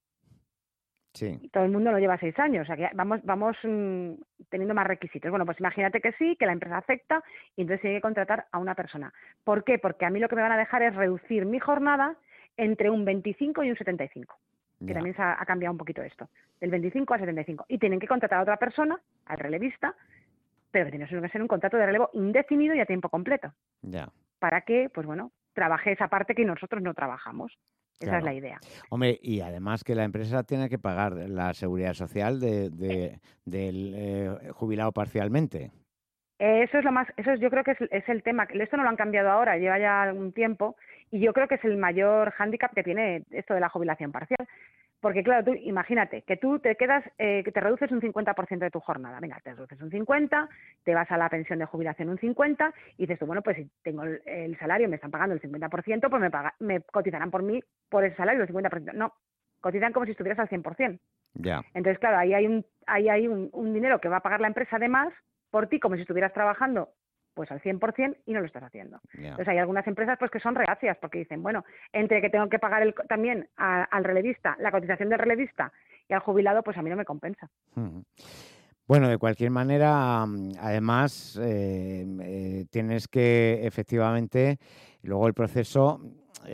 Sí. Y todo el mundo lo lleva 6 años, o sea que vamos teniendo más requisitos. Bueno, pues imagínate que sí, que la empresa acepta y entonces tiene que contratar a una persona. ¿Por qué? Porque a mí lo que me van a dejar es reducir mi jornada entre un 25 y un 75. Que también se ha cambiado un poquito esto, del 25 al 75. Y tienen que contratar a otra persona, al relevista, pero que tiene que ser un contrato de relevo indefinido y a tiempo completo. Ya. Para que, pues bueno, trabaje esa parte que nosotros no trabajamos. Esa es la idea. Hombre, y además que la empresa tiene que pagar la seguridad social del jubilado parcialmente. Eso yo creo que es el tema. Esto no lo han cambiado ahora, lleva ya algún tiempo, y yo creo que es el mayor hándicap que tiene esto de la jubilación parcial. Porque claro, tú imagínate que tú te quedas, que te reduces un 50% de tu jornada. Venga, te reduces un 50%, te vas a la pensión de jubilación un 50%, y dices tú, bueno, pues si tengo el salario, me están pagando el 50%, pues me cotizarán por mí por ese salario el 50%. No, cotizan como si estuvieras al 100%. Ya. Entonces, claro, ahí hay un dinero que va a pagar la empresa además por ti, como si estuvieras trabajando pues al 100% y no lo estás haciendo. Yeah. Entonces hay algunas empresas pues que son reacias porque dicen, bueno, entre que tengo que pagar también al relevista, la cotización del relevista y al jubilado, pues a mí no me compensa. Bueno, de cualquier manera, además, tienes que efectivamente, luego el proceso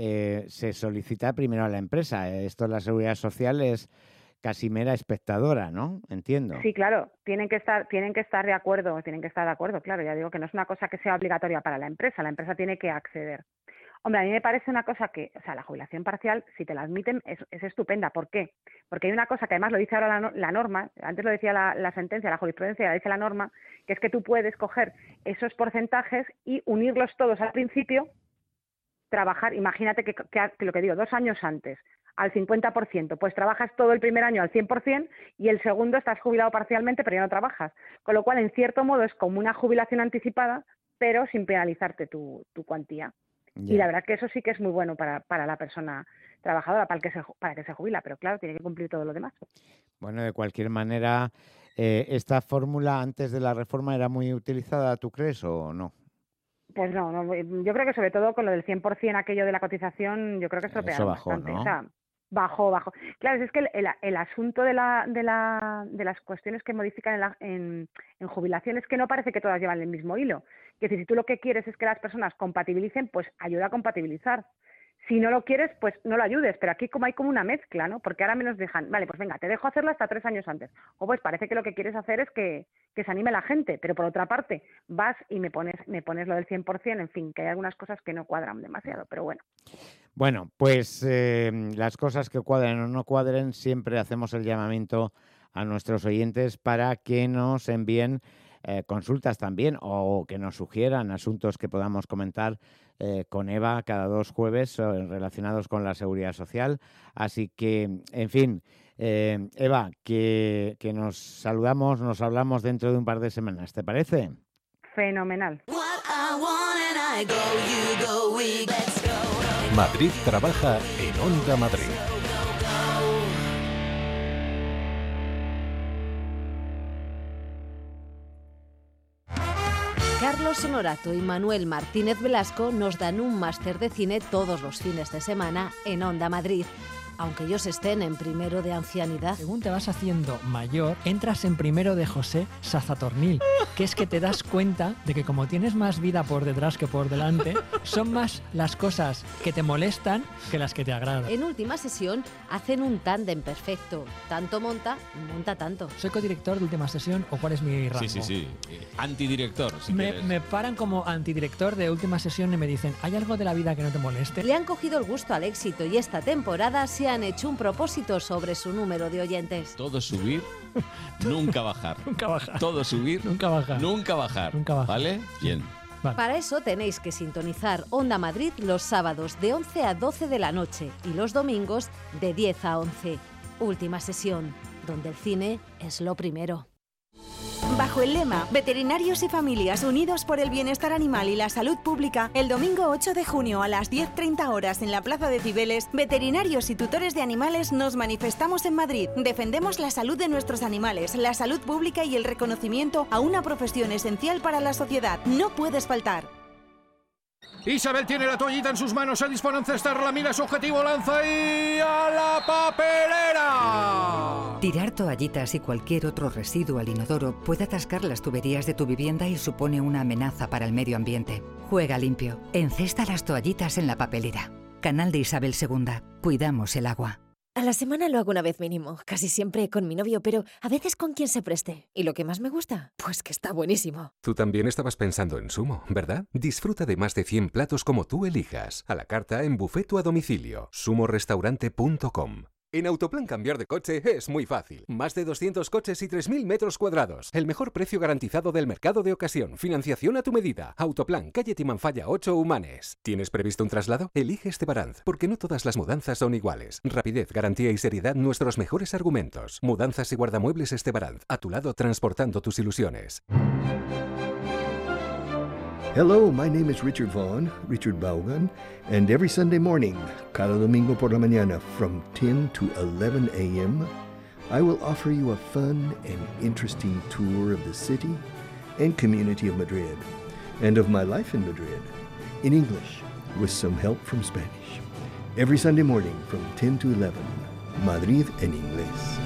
se solicita primero a la empresa. Esto de la seguridad social es casi mera espectadora, ¿no? Entiendo. Sí, claro, tienen que estar de acuerdo, claro, ya digo que no es una cosa que sea obligatoria para la empresa tiene que acceder. Hombre, a mí me parece una cosa que, o sea, la jubilación parcial, si te la admiten, es estupenda. ¿Por qué? Porque hay una cosa que además lo dice ahora la norma, antes lo decía la sentencia, la jurisprudencia, dice la norma, que es que tú puedes coger esos porcentajes y unirlos todos al principio, trabajar, imagínate que lo que digo, 2 años antes, al 50%, pues trabajas todo el primer año al 100% y el segundo estás jubilado parcialmente, pero ya no trabajas. Con lo cual, en cierto modo, es como una jubilación anticipada, pero sin penalizarte tu cuantía. Yeah. Y la verdad que eso sí que es muy bueno para la persona trabajadora, para que se jubila, pero claro, tiene que cumplir todo lo demás. Bueno, de cualquier manera, ¿esta fórmula antes de la reforma era muy utilizada, tú crees, o no? Pues no, yo creo que sobre todo con lo del 100% aquello de la cotización, yo creo que eso bajó, bastante, ¿no? O sea, bajó. Claro, es que el asunto de las cuestiones que modifican en jubilación es que no parece que todas llevan el mismo hilo. Que si tú lo que quieres es que las personas compatibilicen, pues ayuda a compatibilizar. Si no lo quieres, pues no lo ayudes, pero aquí hay como una mezcla, ¿no? Porque ahora me nos dejan, vale, pues venga, te dejo hacerlo hasta 3 años antes. O pues parece que lo que quieres hacer es que se anime la gente, pero por otra parte vas y me pones lo del 100%, en fin, que hay algunas cosas que no cuadran demasiado, pero bueno. Bueno, pues las cosas que cuadren o no cuadren, siempre hacemos el llamamiento a nuestros oyentes para que nos envíen consultas también o que nos sugieran asuntos que podamos comentar con Eva cada 2 jueves relacionados con la seguridad social. Así que, en fin, Eva, que nos saludamos, nos hablamos dentro de un par de semanas, ¿te parece? Fenomenal. Madrid trabaja en Onda Madrid. Carlos Honorato y Manuel Martínez Velasco nos dan un máster de cine todos los fines de semana en Onda Madrid, aunque ellos estén en primero de ancianidad. Según te vas haciendo mayor, entras en primero de José Sazatornil, que es que te das cuenta de que como tienes más vida por detrás que por delante, son más las cosas que te molestan que las que te agradan. En Última Sesión hacen un tándem perfecto. Tanto monta tanto. ¿Soy codirector de Última Sesión o cuál es mi rango? Sí. Antidirector, si quieres. Me paran como antidirector de Última Sesión y me dicen, ¿hay algo de la vida que no te moleste? Le han cogido el gusto al éxito y esta temporada se han hecho un propósito sobre su número de oyentes. Todo subir, nunca bajar. Nunca bajar. Todo subir, nunca bajar. Nunca bajar. Nunca bajar. ¿Vale? Bien. Vale. Para eso tenéis que sintonizar Onda Madrid los sábados de 11 a 12 de la noche y los domingos de 10 a 11. Última Sesión, donde el cine es lo primero. Bajo el lema Veterinarios y Familias Unidos por el Bienestar Animal y la Salud Pública, el domingo 8 de junio a las 10:30 horas en la Plaza de Cibeles, veterinarios y tutores de animales nos manifestamos en Madrid. Defendemos la salud de nuestros animales, la salud pública y el reconocimiento a una profesión esencial para la sociedad. No puedes faltar. Isabel tiene la toallita en sus manos, se dispone a encestarla, mira su objetivo, lanza y a la papelera. Tirar toallitas y cualquier otro residuo al inodoro puede atascar las tuberías de tu vivienda y supone una amenaza para el medio ambiente. Juega limpio. Encesta las toallitas en la papelera. Canal de Isabel II. Cuidamos el agua. A la semana lo hago una vez mínimo, casi siempre con mi novio, pero a veces con quien se preste. ¿Y lo que más me gusta? Pues que está buenísimo. Tú también estabas pensando en Sumo, ¿verdad? Disfruta de más de 100 platos como tú elijas. A la carta, en buffet o a domicilio. sumorestaurante.com. En Autoplan cambiar de coche es muy fácil. Más de 200 coches y 3.000 metros cuadrados. El mejor precio garantizado del mercado de ocasión. Financiación a tu medida. Autoplan, calle Timanfaya 8, Humanes. ¿Tienes previsto un traslado? Elige Estebaranz, porque no todas las mudanzas son iguales. Rapidez, garantía y seriedad, nuestros mejores argumentos. Mudanzas y guardamuebles Estebaranz. A tu lado, transportando tus ilusiones. Hello, my name is Richard Richard Vaughan, and every Sunday morning, cada domingo por la mañana, from 10 to 11 a.m., I will offer you a fun and interesting tour of the city and community of Madrid, and of my life in Madrid, in English, with some help from Spanish. Every Sunday morning, from 10 to 11, Madrid en inglés.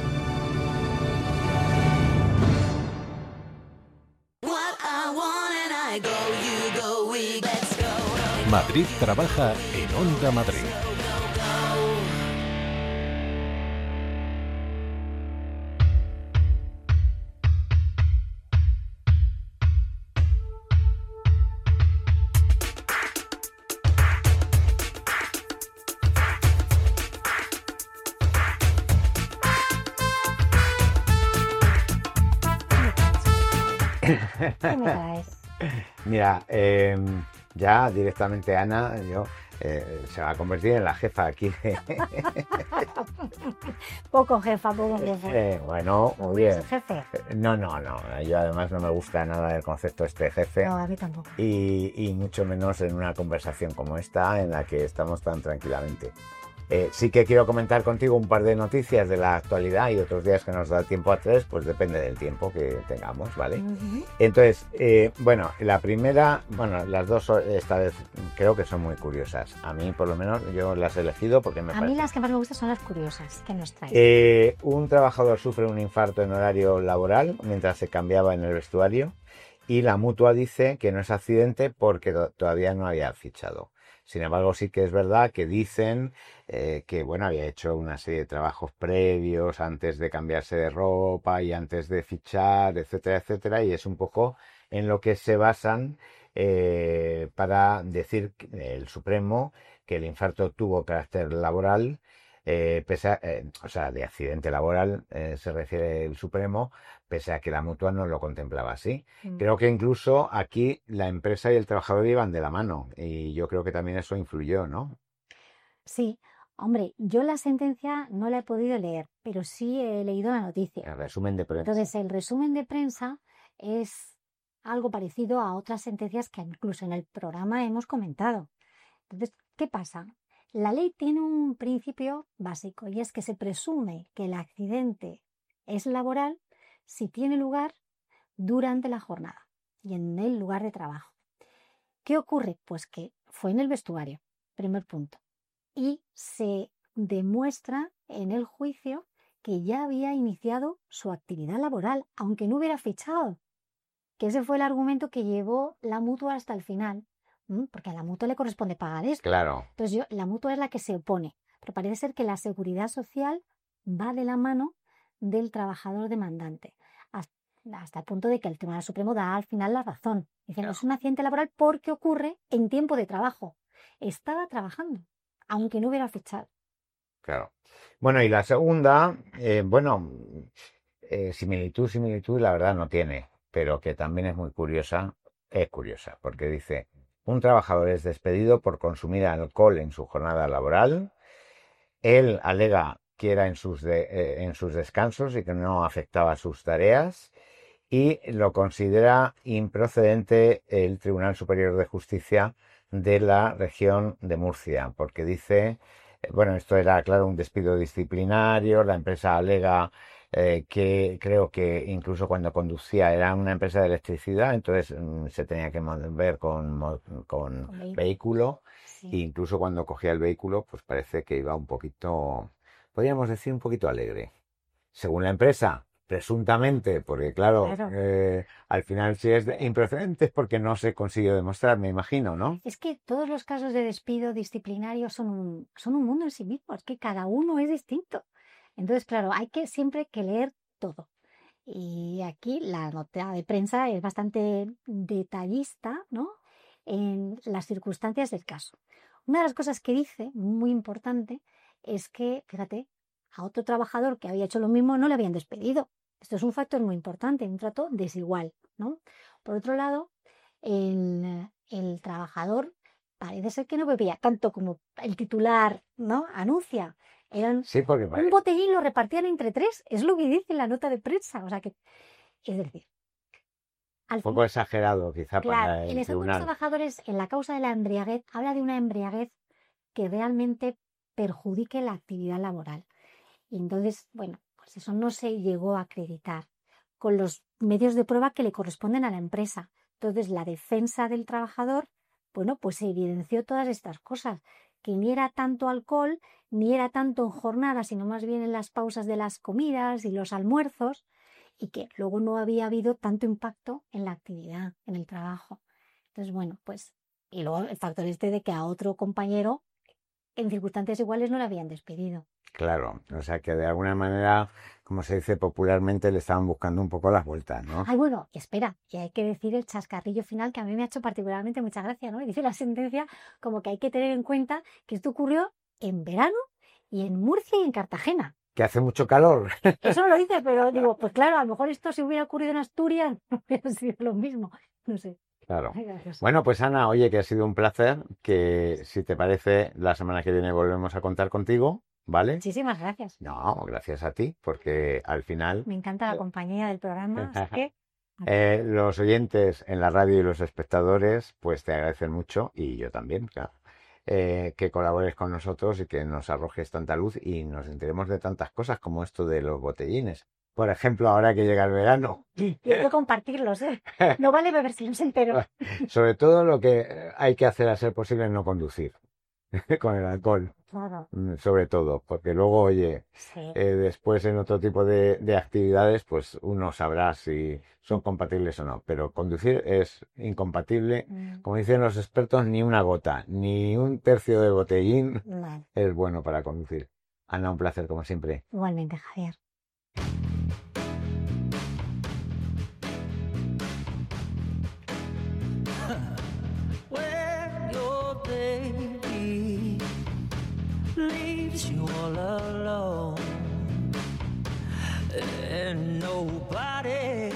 Madrid trabaja en Onda Madrid. ¿Qué me traes? Mira, ya directamente Ana se va a convertir en la jefa aquí. Poco jefa. Bueno, muy bien. Jefe. No. Yo además no me gusta nada el concepto jefe. No, a mí tampoco. Y mucho menos en una conversación como esta en la que estamos tan tranquilamente. Sí que quiero comentar contigo un par de noticias de la actualidad y otros días que nos da tiempo a tres, pues depende del tiempo que tengamos, ¿vale? Uh-huh. Entonces, la primera, las dos esta vez creo que son muy curiosas. A mí, por lo menos, yo las he elegido porque me parece... A mí las que más me gustan son las curiosas. ¿Qué nos traes? Un trabajador sufre un infarto en horario laboral mientras se cambiaba en el vestuario y la mutua dice que no es accidente porque todavía no había fichado. Sin embargo, sí que es verdad que dicen que, bueno, había hecho una serie de trabajos previos antes de cambiarse de ropa y antes de fichar, etcétera, etcétera, y es un poco en lo que se basan para decir el Supremo que el infarto tuvo carácter laboral, o sea, de accidente laboral se refiere el Supremo, pese a que la mutua no lo contemplaba así. Creo que incluso aquí la empresa y el trabajador iban de la mano y yo creo que también eso influyó, ¿no? Sí, hombre, yo la sentencia no la he podido leer, pero sí he leído la noticia. El resumen de prensa. Entonces, el resumen de prensa es algo parecido a otras sentencias que incluso en el programa hemos comentado. Entonces, ¿qué pasa? La ley tiene un principio básico y es que se presume que el accidente es laboral si tiene lugar durante la jornada y en el lugar de trabajo. ¿Qué ocurre? Pues que fue en el vestuario, primer punto, y se demuestra en el juicio que ya había iniciado su actividad laboral, aunque no hubiera fichado, que ese fue el argumento que llevó la mutua hasta el final, porque a la mutua le corresponde pagar esto. Claro. Entonces la mutua es la que se opone, pero parece ser que la seguridad social va de la mano del trabajador demandante, hasta el punto de que el Tribunal Supremo da al final la razón. Dicen, es un accidente laboral porque ocurre en tiempo de trabajo. Estaba trabajando, aunque no hubiera fichado. Claro. Bueno, y la segunda, similitud, la verdad no tiene, pero que también es muy curiosa, porque dice, un trabajador es despedido por consumir alcohol en su jornada laboral. Él alega que era en sus descansos y que no afectaba sus tareas, y lo considera improcedente el Tribunal Superior de Justicia de la región de Murcia, porque dice, esto era, claro, un despido disciplinario, la empresa alega que creo que incluso cuando conducía era una empresa de electricidad, entonces se tenía que mover con vehículo, e incluso cuando cogía el vehículo, pues parece que iba un poquito, podríamos decir, un poquito alegre. Según la empresa, presuntamente, porque claro. Al final si es improcedente es porque no se consiguió demostrar, me imagino, ¿no? Es que todos los casos de despido disciplinario son un mundo en sí mismo, es que cada uno es distinto. Entonces, claro, hay que siempre que leer todo. Y aquí la nota de prensa es bastante detallista, ¿no?, en las circunstancias del caso. Una de las cosas que dice, muy importante, es que, fíjate, a otro trabajador que había hecho lo mismo no le habían despedido. Esto es un factor muy importante, un trato desigual, ¿no? Por otro lado, el trabajador parece ser que no bebía tanto como el titular, ¿no?, anuncia. Sí, porque un botellín lo repartían entre 3, es lo que dice la nota de prensa. O sea que, es decir, un poco exagerado quizá para el Estatuto de tribunal. Trabajadores en la causa de la embriaguez habla de una embriaguez que realmente perjudique la actividad laboral. Y entonces, pues eso no se llegó a acreditar con los medios de prueba que le corresponden a la empresa. Entonces, la defensa del trabajador, pues se evidenció todas estas cosas, que ni era tanto alcohol, ni era tanto en jornada, sino más bien en las pausas de las comidas y los almuerzos, y que luego no había habido tanto impacto en la actividad, en el trabajo. Entonces, y luego el factor de que a otro compañero en circunstancias iguales no le habían despedido. Claro, o sea que de alguna manera, como se dice popularmente, le estaban buscando un poco las vueltas, ¿no? Ay, espera, y hay que decir el chascarrillo final que a mí me ha hecho particularmente mucha gracia, ¿no? Y dice la sentencia como que hay que tener en cuenta que esto ocurrió en verano y en Murcia y en Cartagena. Que hace mucho calor. Eso no lo dice, pero digo, pues claro, a lo mejor esto si hubiera ocurrido en Asturias no hubiera sido lo mismo, no sé. Claro. Ay, gracias. Bueno, pues Ana, oye, que ha sido un placer, que si te parece, la semana que viene volvemos a contar contigo, ¿vale? Muchísimas gracias. No, gracias a ti, porque al final Me encanta la compañía del programa, así que... los oyentes en la radio y los espectadores, pues te agradecen mucho, y yo también, claro, que colabores con nosotros y que nos arrojes tanta luz y nos enteremos de tantas cosas como esto de los botellines. Por ejemplo, ahora que llega el verano. Y hay que compartirlos, ¿eh? No vale beberse los enteros. Sobre todo lo que hay que hacer a ser posible es no conducir. con el alcohol, Claro. sobre todo, porque luego, oye, Sí. después en otro tipo de actividades, pues uno sabrá si son compatibles o no, pero conducir es incompatible, como dicen los expertos, ni una gota, ni un tercio de botellín Vale. es bueno para conducir. Ana, un placer como siempre. Igualmente, Javier. When your baby leaves you all alone and nobody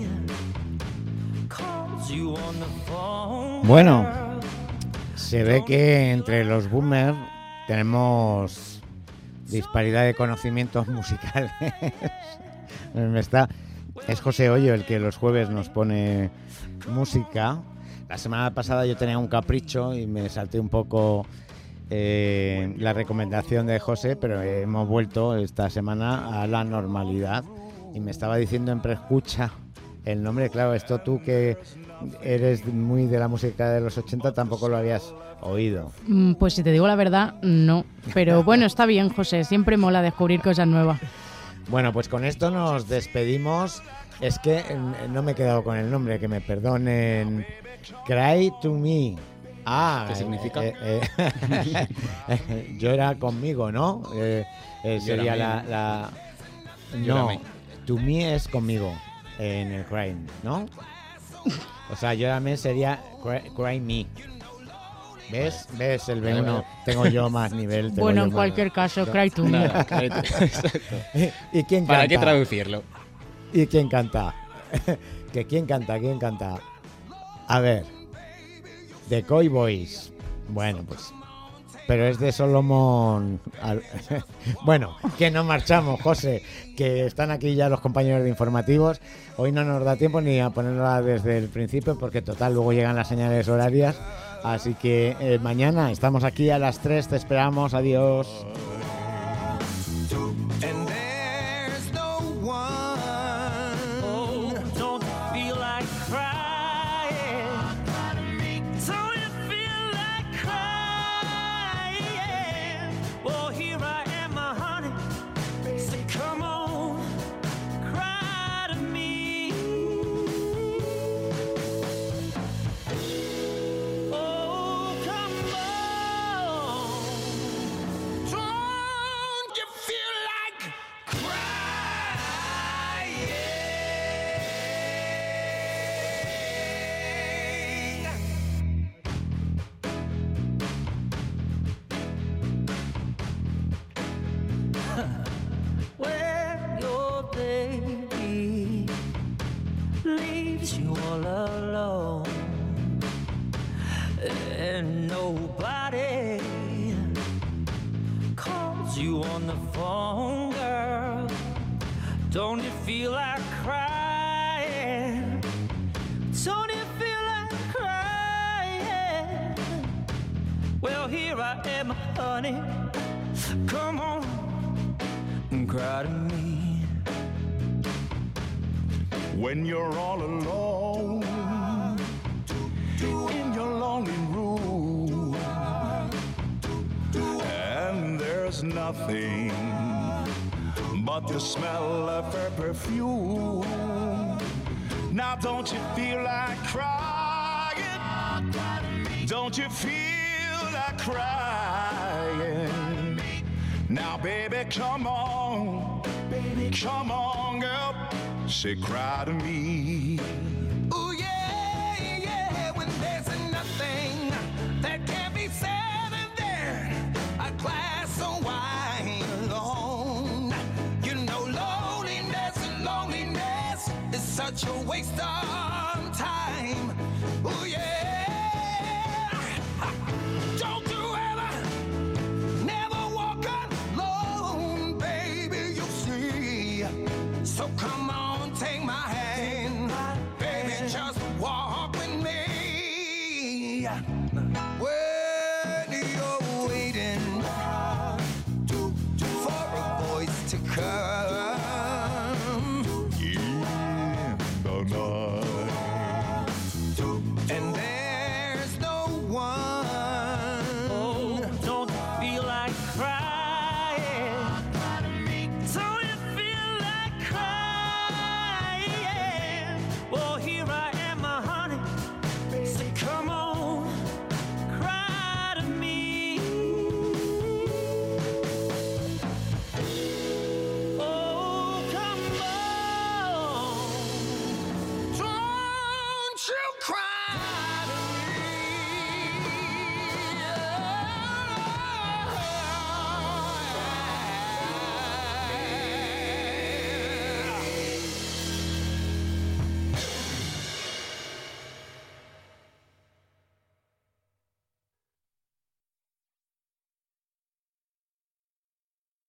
calls you on the phone. Bueno, se ve que entre los boomers tenemos disparidad de conocimientos musicales. Es José Hoyo el que los jueves nos pone música. La semana pasada yo tenía un capricho y me salté un poco la recomendación de José, pero hemos vuelto esta semana a la normalidad. Y me estaba diciendo en preescucha el nombre, claro, esto tú que eres muy de la música de los 80 tampoco lo habías oído. Pues si te digo la verdad, no. Pero bueno, está bien, José, siempre mola descubrir cosas nuevas. Bueno, pues con esto nos despedimos. Es que no me he quedado con el nombre, que me perdonen. Cry to Me. ¿Qué significa? Yo era conmigo, ¿no? Sería la... No, to me es conmigo en el cry, ¿no? O sea, yo también sería cry me. ¿Ves? ¿Ves el B1? Vale. Tengo yo más nivel. Bueno, en cualquier caso, cry to me. Exacto. ¿Y quién canta? ¿Para qué traducirlo? ¿Y quién canta? ¿Quién canta? ¿Quién canta? A ver, The Coy Boys. Bueno, pues... Pero es de Solomon. Bueno, que nos marchamos, José, que están aquí ya los compañeros de informativos. Hoy no nos da tiempo ni a ponerla desde el principio porque total luego llegan las señales horarias. Así que mañana estamos aquí a las 3, te esperamos, adiós. You all alone and nobody calls you on the phone, girl. Don't you feel like crying? Don't you feel like crying? Well, here I am, honey. Come on and cry to me. When you're all alone in your lonely room and there's nothing but the smell of her perfume. Now don't you feel like crying? Don't you feel like crying? Now baby, come on, girl. Say cry to me. Ooh, yeah, yeah, when there's nothing that can be said in there, a glass of wine alone. You know loneliness is such a waste of time. Ooh, yeah. Don't you ever, never walk alone, baby, you see. So come on. Take my hand, baby, just walk with me. When you're waiting for a voice to come.